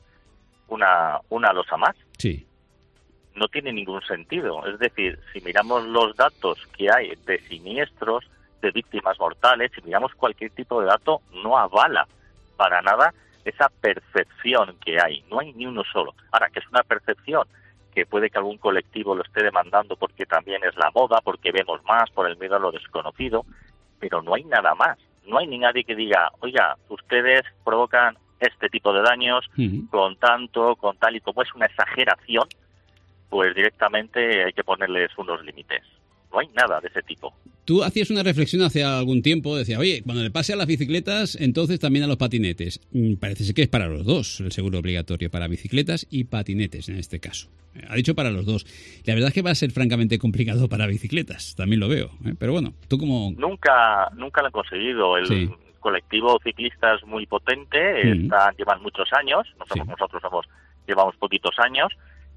una losa más. Sí. No tiene ningún sentido. Es decir, si miramos los datos que hay de siniestros, de víctimas mortales, si miramos cualquier tipo de dato, no avala para nada esa percepción que hay. No hay ni uno solo. Ahora, que es una percepción que puede que algún colectivo lo esté demandando porque también es la moda, porque vemos más, por el miedo a lo desconocido, pero no hay nada más. No hay ni nadie que diga, oiga, ustedes provocan este tipo de daños con tanto, con tal, y como es una exageración, pues directamente hay que ponerles unos límites. No hay nada de ese tipo. Tú hacías una reflexión hace algún tiempo, decías, oye, cuando le pase a las bicicletas, entonces también a los patinetes. Parece ser que es para los dos el seguro obligatorio, para bicicletas y patinetes en este caso. Ha dicho para los dos. La verdad es que va a ser francamente complicado para bicicletas, también lo veo. Pero bueno, tú como... Nunca lo han conseguido. El colectivo ciclista es muy potente, llevan muchos años, nosotros llevamos poquitos años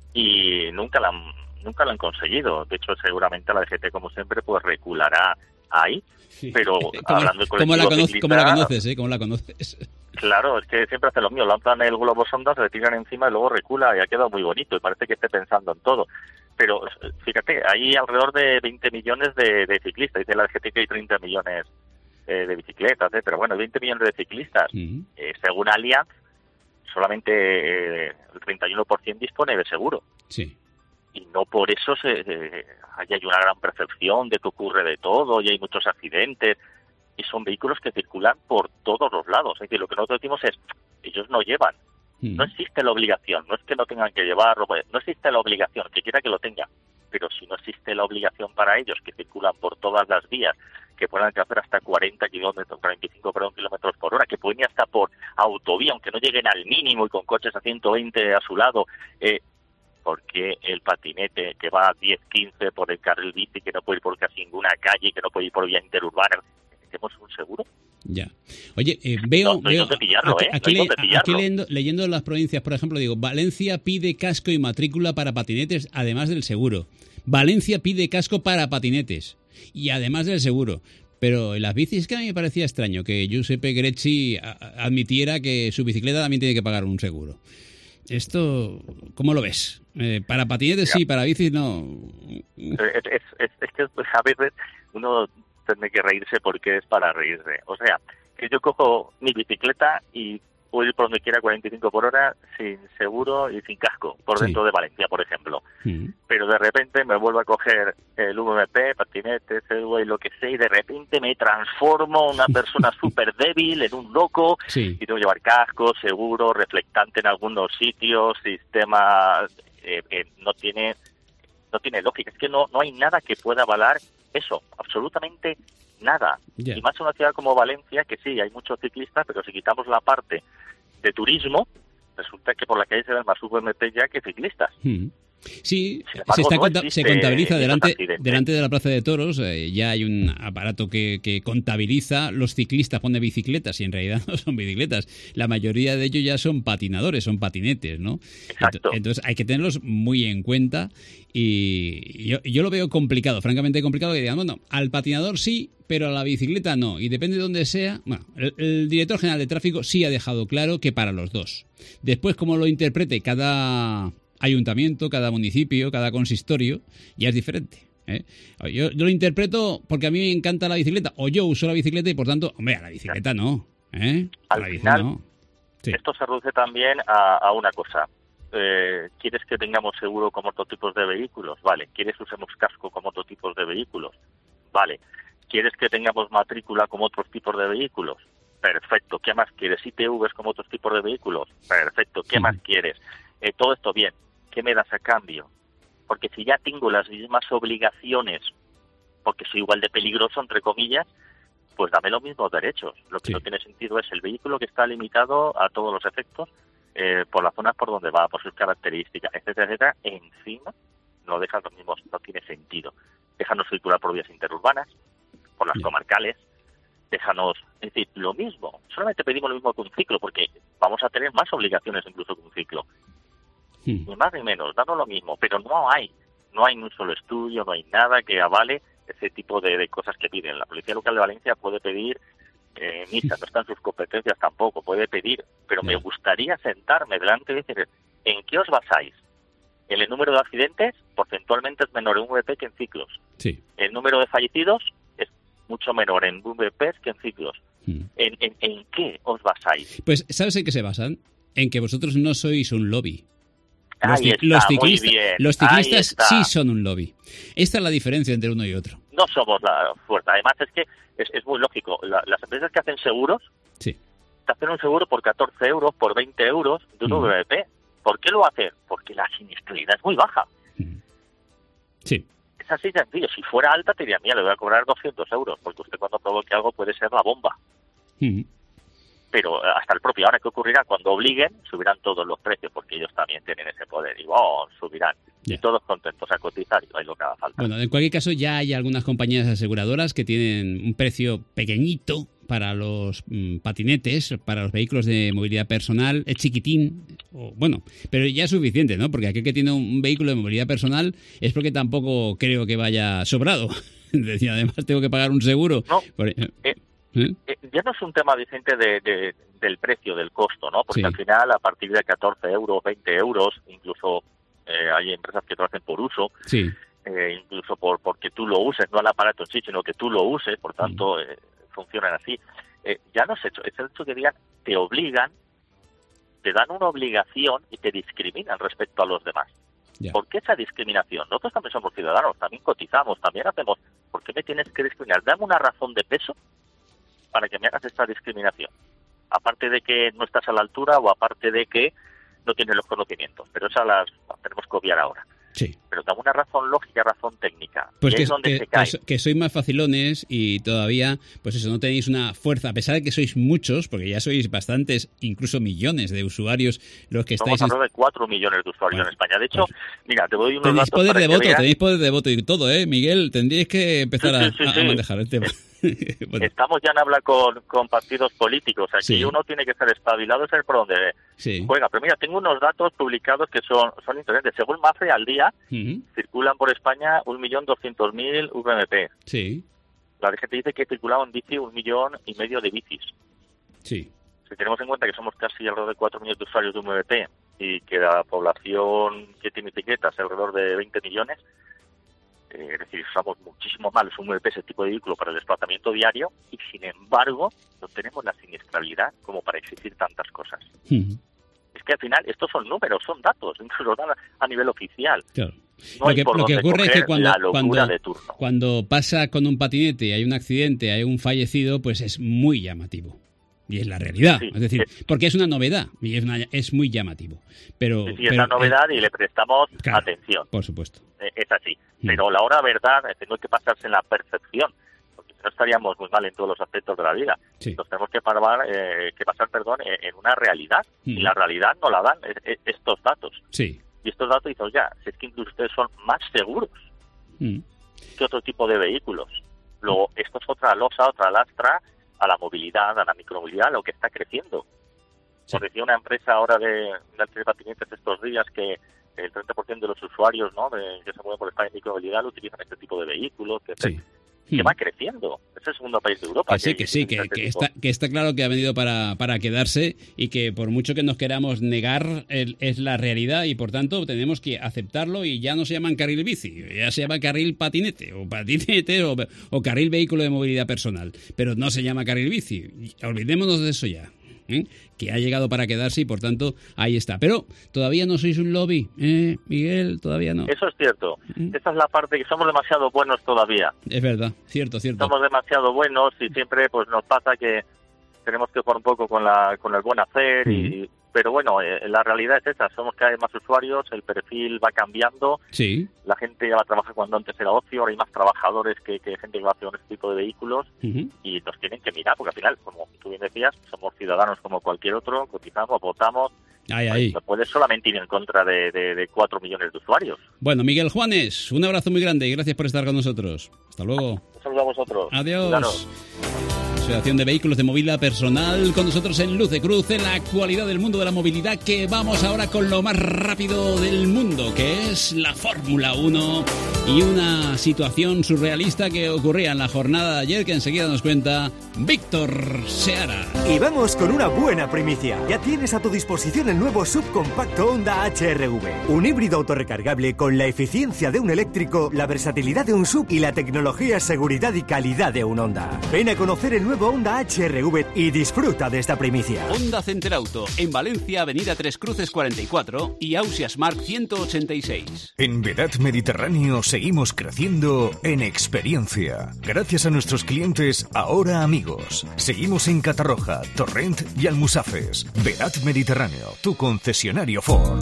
y nunca lo han conseguido. De hecho, seguramente la DGT, como siempre, pues reculará ahí. Pero hablando del colectivo ciclista... ¿Cómo la conoces? Claro, es que siempre hace lo mío. Lanzan el globo sonda, se le tiran encima y luego recula y ha quedado muy bonito y parece que esté pensando en todo. Pero fíjate, hay alrededor de 20 millones de ciclistas. Dice la DGT que hay 30 millones de bicicletas, pero bueno, 20 millones de ciclistas. Según Allianz, solamente el 31% dispone de seguro. Sí. Y no por eso hay una gran percepción de que ocurre de todo y hay muchos accidentes. Y son vehículos que circulan por todos los lados. Es decir, lo que nosotros decimos es, ellos no llevan. No existe la obligación, no es que no tengan que llevarlo, no existe la obligación, que quiera que lo tenga. Pero si no existe la obligación para ellos, que circulan por todas las vías, que pueden alcanzar hasta 45 kilómetros por hora, que pueden ir hasta por autovía, aunque no lleguen al mínimo y con coches a 120 a su lado, porque el patinete que va a 10, 15 por el carril bici, que no puede ir por casi ninguna calle, que no puede ir por vía interurbana, ¿tenemos un seguro? Ya. Oye, veo aquí pillarlo. leyendo las provincias, por ejemplo, digo, Valencia pide casco y matrícula para patinetes, además del seguro. Valencia pide casco para patinetes y además del seguro. Pero en las bicis, es que a mí me parecía extraño que Giuseppe Grecci admitiera que su bicicleta también tiene que pagar un seguro. Esto, ¿cómo lo ves? Para patinetes sí, para bicis no. Es que a veces uno tiene que reírse porque es para reírse. O sea, que yo cojo mi bicicleta y puedo ir por donde quiera 45 por hora sin seguro y sin casco, por dentro de Valencia, por ejemplo. Pero de repente me vuelvo a coger el VMP, patinete, segway, lo que sea, y de repente me transformo en una persona súper débil, en un loco, y tengo que llevar casco, seguro, reflectante en algunos sitios, sistema... no tiene lógica. Es que no hay nada que pueda avalar eso, absolutamente nada. Y más en una ciudad como Valencia, que sí, hay muchos ciclistas, pero si quitamos la parte de turismo, resulta que por la calle se ven más VMP ya que ciclistas. Sí, embargo, se contabiliza accidentes. delante de la Plaza de Toros. Ya hay un aparato que contabiliza los ciclistas, pone bicicletas, y en realidad no son bicicletas. La mayoría de ellos ya son patinadores, son patinetes, ¿no? Exacto. Entonces hay que tenerlos muy en cuenta, y yo lo veo complicado, francamente complicado, que digan, bueno, al patinador sí, pero a la bicicleta no, y depende de dónde sea. Bueno, el director general de tráfico sí ha dejado claro que para los dos. Después, cómo lo interprete cada ayuntamiento, cada municipio, cada consistorio, ya es diferente, ¿eh? Yo lo interpreto porque a mí me encanta la bicicleta, o yo uso la bicicleta y por tanto, hombre, a la bicicleta no, ¿eh? Al final, no. Sí. Esto se reduce también a una cosa. ¿Quieres que tengamos seguro como otros tipos de vehículos? Vale. ¿Quieres que usemos casco como otros tipos de vehículos? Vale. ¿Quieres que tengamos matrícula como otros tipos de vehículos? Perfecto. ¿Qué más quieres? ITVs como otros tipos de vehículos? Perfecto. ¿Qué más quieres? Todo esto bien. ¿Qué me das a cambio? Porque si ya tengo las mismas obligaciones, porque soy igual de peligroso, entre comillas, pues dame los mismos derechos. Lo que no tiene sentido es el vehículo que está limitado a todos los efectos, por las zonas por donde va, por sus características, etcétera, etcétera. Encima, no dejan los mismos, no tiene sentido. Déjanos circular por vías interurbanas, por las comarcales, déjanos, es decir, lo mismo. Solamente pedimos lo mismo que un ciclo, porque vamos a tener más obligaciones incluso que un ciclo. Ni más ni menos, danos lo mismo, pero no hay ni un solo estudio, no hay nada que avale ese tipo de cosas que piden. La Policía Local de Valencia puede pedir misa, no está en sus competencias tampoco, puede pedir, pero me gustaría sentarme delante y decir, ¿en qué os basáis? ¿En el número de accidentes? Porcentualmente es menor en VP que en ciclos. Sí. El número de fallecidos es mucho menor en VPs que en ciclos. ¿En qué os basáis? Pues, ¿sabes en qué se basan? En que vosotros no sois un lobby. Los ciclistas sí son un lobby. Esta es la diferencia entre uno y otro. No somos la fuerza. Además, es que es muy lógico. Las empresas que hacen seguros, te hacen un seguro por 14 euros, por 20 euros de un VP. ¿Por qué lo hacen? Porque la siniestralidad es muy baja. Sí. Es así sencillo. Si fuera alta, te diría, mira, le voy a cobrar 200 euros, porque usted cuando provoque algo puede ser la bomba. Pero hasta el propio, ahora, ¿qué ocurrirá? Cuando obliguen, subirán todos los precios, porque ellos también tienen ese poder, y subirán. Y todos contentos a cotizar, y no hay lo que haga falta. Bueno, en cualquier caso, ya hay algunas compañías aseguradoras que tienen un precio pequeñito para los patinetes, para los vehículos de movilidad personal. Es chiquitín, pero ya es suficiente, ¿no? Porque aquel que tiene un vehículo de movilidad personal es porque tampoco creo que vaya sobrado. Además, tengo que pagar un seguro. No. Ya no es un tema, Vicente, del precio, del costo, ¿no? Porque al final, a partir de 14 euros, 20 euros, incluso hay empresas que lo hacen por uso, incluso porque tú lo uses, no el aparato en sí, sino que tú lo uses, por tanto, funcionan así. Ya no es hecho, es el hecho que digan, te obligan, te dan una obligación y te discriminan respecto a los demás. ¿Por qué esa discriminación? Nosotros también somos ciudadanos, también cotizamos, también hacemos. ¿Por qué me tienes que discriminar? Dame una razón de peso para que me hagas esta discriminación. Aparte de que no estás a la altura o aparte de que no tienes los conocimientos. Pero esas las tenemos que obviar ahora. Sí. Pero dame una razón lógica, razón técnica. Pues y es donde se cae. Que sois más facilones y todavía, pues eso, no tenéis una fuerza, a pesar de que sois muchos, porque ya sois bastantes, incluso millones de usuarios los que estáis... Somos alrededor de 4 millones de usuarios en España. De hecho, mira, te doy unos tenéis datos poder para de que voto, veas. tenéis poder de voto y todo, Miguel, tendríais que empezar a manejar el tema. Bueno. Estamos ya en habla con partidos políticos. Aquí uno tiene que ser espabilado, ser por donde juega. Pero mira, tengo unos datos publicados que son interesantes. Según Mafre, al día circulan por España 1.200.000 VMP. Sí. La DGT dice que circulaban en bici 1,5 millones de bicis. Sí. Si tenemos en cuenta que somos casi alrededor de 4 millones de usuarios de un VMP y que la población que tiene bicicletas es alrededor de 20 millones, es decir, usamos muchísimo más un VP, ese tipo de vehículo, para el desplazamiento diario, y sin embargo no tenemos la siniestralidad como para exigir tantas cosas. Es que al final estos son números, son datos, incluso los dan a nivel oficial. Claro. No lo que ocurre es que cuando pasa con un patinete y hay un accidente, hay un fallecido, pues es muy llamativo. Y es la realidad, es decir, porque es una novedad y es muy llamativo. Pero es una novedad y le prestamos atención. Por supuesto. Es así. Pero la hora verdad no hay que pasarse en la percepción, porque si no estaríamos muy mal en todos los aspectos de la vida. Nos tenemos que pasar en una realidad. Y la realidad no la dan estos datos. Sí. Y estos datos dicen, ya, si es que incluso ustedes son más seguros que otro tipo de vehículos. Luego, esto es otra losa, otra lastra a la movilidad, a la micromovilidad, lo que está creciendo. Sí. Por decía una empresa ahora de alquiler de patinetes estos días que el 30% de los usuarios, ¿no?, que se mueven por España en micromovilidad lo utilizan este tipo de vehículos, que va creciendo. Es el segundo país de Europa. Que está claro que ha venido para quedarse y que por mucho que nos queramos negar, es la realidad y por tanto tenemos que aceptarlo y ya no se llaman carril bici, ya se llama carril patinete o carril vehículo de movilidad personal, pero no se llama carril bici. Olvidémonos de eso ya. Que ha llegado para quedarse y por tanto ahí está. Pero todavía no sois un lobby, Miguel, todavía no. Eso es cierto. Esta es la parte que somos demasiado buenos todavía. Es verdad, cierto. Somos demasiado buenos y siempre pues nos pasa que tenemos que jugar un poco con el buen hacer pero bueno, la realidad es esa, somos cada vez más usuarios, el perfil va cambiando, la gente ya va a trabajar cuando antes era ocio, ahora hay más trabajadores que gente que va a hacer este tipo de vehículos y nos tienen que mirar, porque al final, como tú bien decías, somos ciudadanos como cualquier otro, cotizamos, votamos, no puedes solamente ir en contra de 4 millones de usuarios. Bueno, Miguel Juanes, un abrazo muy grande y gracias por estar con nosotros. Hasta luego. Un saludo a vosotros. Adiós. Claro. Asociación de Vehículos de Movilidad Personal, con nosotros en Luz de Cruz, en la actualidad del mundo de la movilidad, que vamos ahora con lo más rápido del mundo, que es la Fórmula 1 y una situación surrealista que ocurría en la jornada de ayer, que enseguida nos cuenta Víctor Seara. Y vamos con una buena primicia. Ya tienes a tu disposición el nuevo subcompacto Honda HR-V, un híbrido autorrecargable con la eficiencia de un eléctrico, la versatilidad de un sub y la tecnología, seguridad y calidad de un Honda. Ven a conocer el nuevo Honda HR-V y disfruta de esta primicia. Honda Center Auto, en Valencia, Avenida Tres Cruces 44 y Ausias Mark 186. En Vedat Mediterráneo seguimos creciendo en experiencia. Gracias a nuestros clientes, ahora amigos. Seguimos en Catarroja, Torrent y Almusafes. Vedat Mediterráneo, tu concesionario Ford.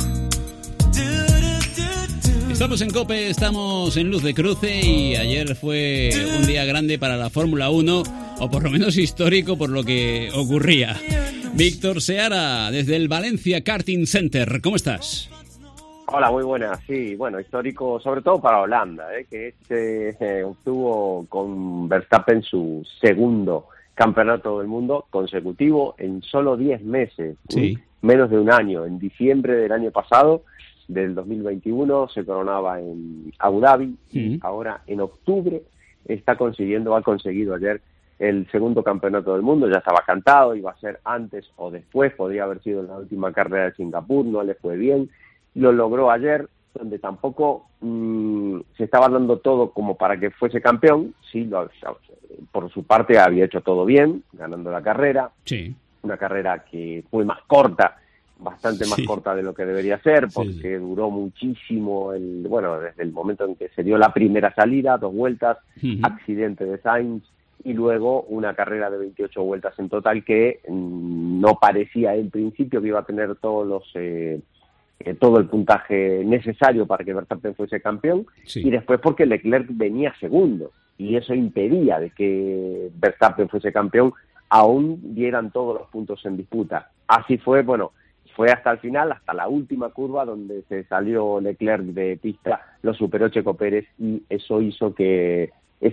Estamos en COPE, estamos en Luz de Cruce y ayer fue un día grande para la Fórmula 1, o por lo menos histórico por lo que ocurría. Víctor Seara, desde el Valencia Karting Center, ¿cómo estás? Hola, muy buenas. Sí, bueno, histórico sobre todo para Holanda, que obtuvo con Verstappen su segundo campeonato del mundo consecutivo en solo 10 meses, menos de un año. En diciembre del año pasado, del 2021, se coronaba en Abu Dhabi y ahora en octubre ha conseguido ayer el segundo campeonato del mundo. Ya estaba cantado, iba a ser antes o después, podría haber sido en la última carrera de Singapur, no le fue bien, lo logró ayer, donde tampoco se estaba dando todo como para que fuese campeón. Por su parte había hecho todo bien, ganando la carrera, una carrera que fue más corta, bastante más corta de lo que debería ser, porque duró muchísimo, desde el momento en que se dio la primera salida, 2 vueltas, accidente de Sainz, y luego una carrera de 28 vueltas en total que no parecía en principio que iba a tener todo el puntaje necesario para que Verstappen fuese campeón, y después porque Leclerc venía segundo, y eso impedía de que Verstappen fuese campeón, aún dieran todos los puntos en disputa. Así fue, fue hasta el final, hasta la última curva, donde se salió Leclerc de pista, lo superó Checo Pérez, y eso hizo que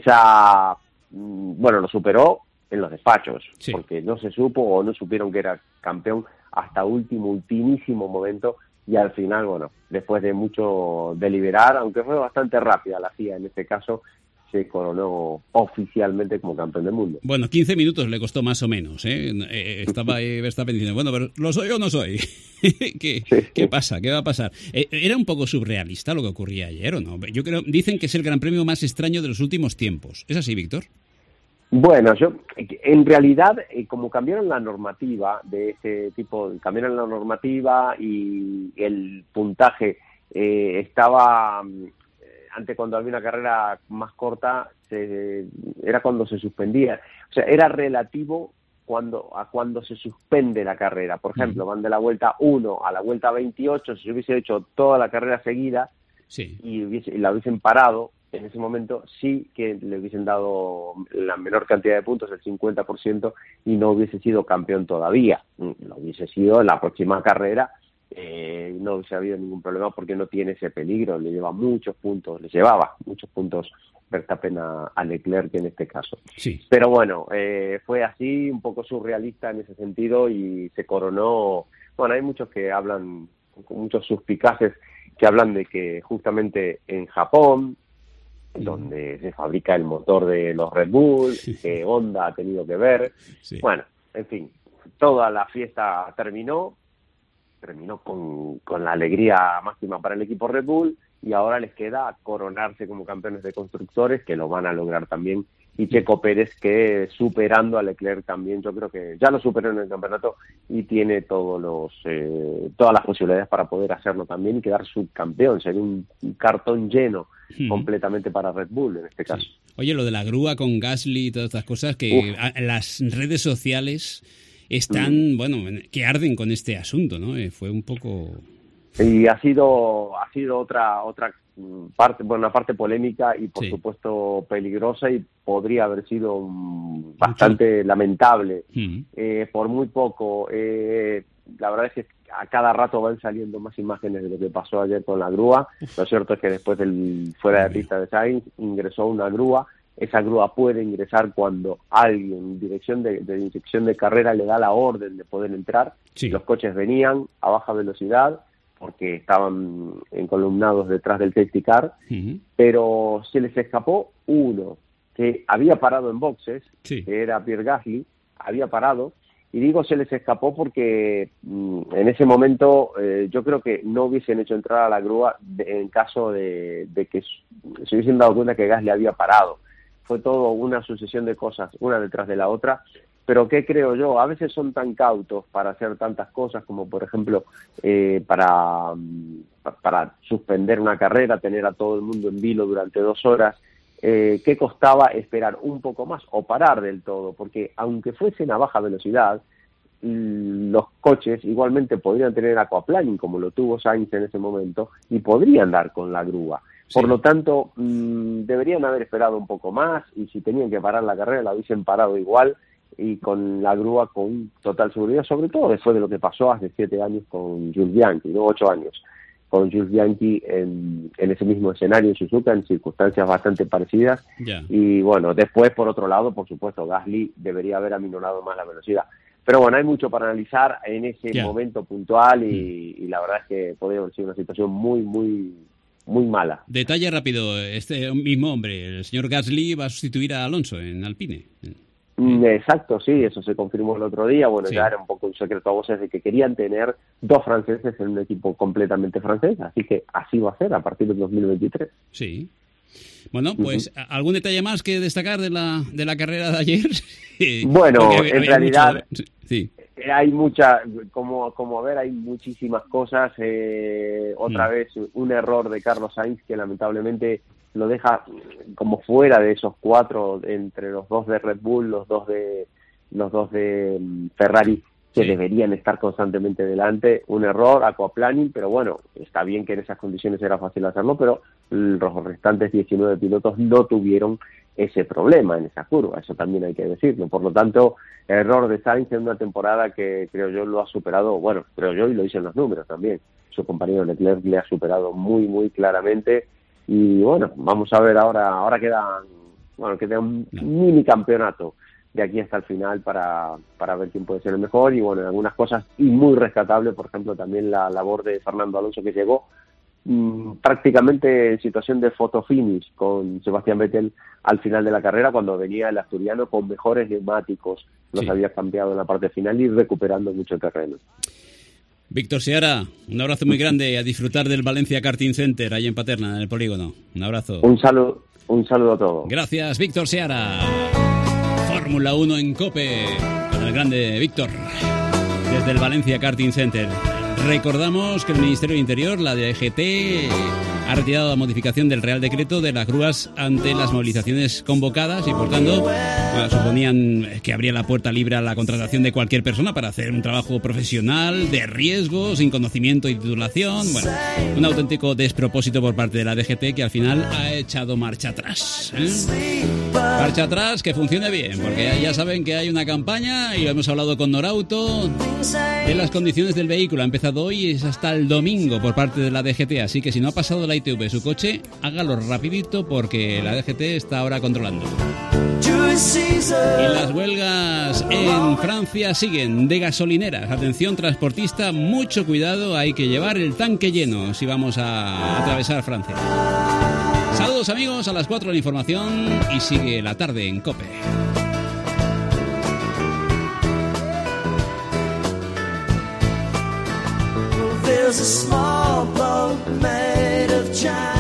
lo superó en los despachos, porque no se supo o no supieron que era campeón hasta ultimísimo momento, y al final, después de mucho deliberar, aunque fue bastante rápida la FIA en este caso, se coronó oficialmente como campeón del mundo. 15 minutos le costó más o menos, estaba ahí Verstappen diciendo, pero ¿lo soy o no soy? ¿Qué pasa? ¿Qué va a pasar? ¿Era un poco surrealista lo que ocurría ayer o no? Yo creo, dicen que es el Gran Premio más extraño de los últimos tiempos. ¿Es así, Víctor? Bueno, en realidad, como cambiaron la normativa de ese tipo, cambiaron la normativa y el puntaje estaba... Antes, cuando había una carrera más corta, era cuando se suspendía. O sea, era relativo a cuando se suspende la carrera. Por ejemplo, van de la vuelta 1 a la vuelta 28, si se hubiese hecho toda la carrera seguida y la hubiesen parado, en ese momento sí que le hubiesen dado la menor cantidad de puntos, el 50%, y no hubiese sido campeón todavía. Lo hubiese sido en la próxima carrera, no se ha habido ningún problema porque no tiene ese peligro, le llevaba muchos puntos Verstappen a Leclerc en este caso. Sí. Pero bueno, fue así, un poco surrealista en ese sentido y se coronó. Bueno, hay muchos que hablan, muchos suspicaces que hablan de que justamente en Japón, donde se fabrica el motor de los Red Bull, que Honda ha tenido que ver. Sí. Bueno, en fin, toda la fiesta terminó con la alegría máxima para el equipo Red Bull y ahora les queda coronarse como campeones de constructores, que lo van a lograr también, y Checo Pérez, que superando a Leclerc también, yo creo que ya lo superó en el campeonato y tiene todas las posibilidades para poder hacerlo también y quedar subcampeón. Sería un cartón lleno completamente para Red Bull en este caso. Sí. Oye, lo de la grúa con Gasly y todas estas cosas, que las redes sociales están, que arden con este asunto, ¿no? Fue un poco... Y ha sido otra parte, una parte polémica y por supuesto peligrosa, y podría haber sido bastante lamentable por muy poco. La verdad es que a cada rato van saliendo más imágenes de lo que pasó ayer con la grúa. Lo cierto es que después del fuera de pista de Sainz ingresó una grúa. Esa grúa puede ingresar cuando alguien en dirección de inyección de carrera le da la orden de poder entrar. Sí. Los coches venían a baja velocidad porque estaban encolumnados detrás del safety car, pero se les escapó uno que había parado en boxes, que era Pierre Gasly, había parado, y digo se les escapó porque en ese momento yo creo que no hubiesen hecho entrar a la grúa en caso de que se hubiesen dado cuenta que Gasly había parado. Fue todo una sucesión de cosas, una detrás de la otra. Pero ¿qué creo yo? A veces son tan cautos para hacer tantas cosas como, por ejemplo, para suspender una carrera, tener a todo el mundo en vilo durante 2 horas. ¿Qué costaba esperar un poco más o parar del todo? Porque aunque fuesen a baja velocidad, los coches igualmente podrían tener aquaplaning, como lo tuvo Sainz en ese momento, y podrían dar con la grúa. Por lo tanto, deberían haber esperado un poco más, y si tenían que parar la carrera, la hubiesen parado igual, y con la grúa con total seguridad, sobre todo después de lo que pasó hace 7 años con Jules Bianchi, ¿no? 8 años, con Jules Bianchi en ese mismo escenario en Suzuka, en circunstancias bastante parecidas. Y bueno, después, por otro lado, por supuesto, Gasly debería haber aminorado más la velocidad. Pero bueno, hay mucho para analizar en ese momento puntual y la verdad es que podría haber sido una situación muy, muy, muy mala. Detalle rápido, este mismo hombre, el señor Gasly, va a sustituir a Alonso en Alpine. Exacto, sí, eso se confirmó el otro día. Bueno, ya era un poco un secreto a voces de que querían tener 2 franceses en un equipo completamente francés, así que así va a ser a partir del 2023. Sí. Bueno, pues ¿algún detalle más que destacar de la carrera de ayer? Bueno, en realidad sí. Hay mucha, hay muchísimas cosas. Otra vez un error de Carlos Sainz que lamentablemente lo deja como fuera de esos 4, entre los 2 de Red Bull, los dos de Ferrari, que deberían estar constantemente delante. Un error, aquaplaning, pero bueno, está bien que en esas condiciones era fácil hacerlo, pero los restantes 19 pilotos no tuvieron ese problema en esa curva, eso también hay que decirlo. Por lo tanto, error de Sainz en una temporada que creo yo lo ha superado, creo yo, y lo dicen los números también, su compañero Leclerc le ha superado muy, muy claramente. Y bueno, vamos a ver ahora queda un mini campeonato de aquí hasta el final para ver quién puede ser el mejor. Y bueno, en algunas cosas y muy rescatable, por ejemplo, también la labor de Fernando Alonso, que llegó prácticamente en situación de photo finish con Sebastián Vettel al final de la carrera, cuando venía el asturiano con mejores neumáticos, los había cambiado en la parte final y recuperando mucho terreno. Víctor Seara, un abrazo muy grande, a disfrutar del Valencia Karting Center, ahí en Paterna, en el polígono. Un abrazo. Un saludo a todos. Gracias, Víctor Seara. Fórmula 1 en COPE, con el grande Víctor, desde el Valencia Karting Center. Recordamos que el Ministerio del Interior, la DGT, ha retirado la modificación del Real Decreto de las grúas ante las movilizaciones convocadas y, por tanto, suponían que abría la puerta libre a la contratación de cualquier persona para hacer un trabajo profesional, de riesgo, sin conocimiento y titulación. Bueno, un auténtico despropósito por parte de la DGT, que al final ha echado marcha atrás. Marcha atrás, que funcione bien, porque ya saben que hay una campaña, y lo hemos hablado con Norauto, de las condiciones del vehículo. Ha empezado hoy y es hasta el domingo por parte de la DGT, así que si no ha pasado la ITV su coche, hágalo rapidito, porque la DGT está ahora controlando. Y las huelgas en Francia siguen, de gasolineras. Atención, transportista, mucho cuidado, hay que llevar el tanque lleno si vamos a atravesar Francia. Saludos amigos, a las 4 la información y sigue la tarde en COPE. There's a small boat made of China.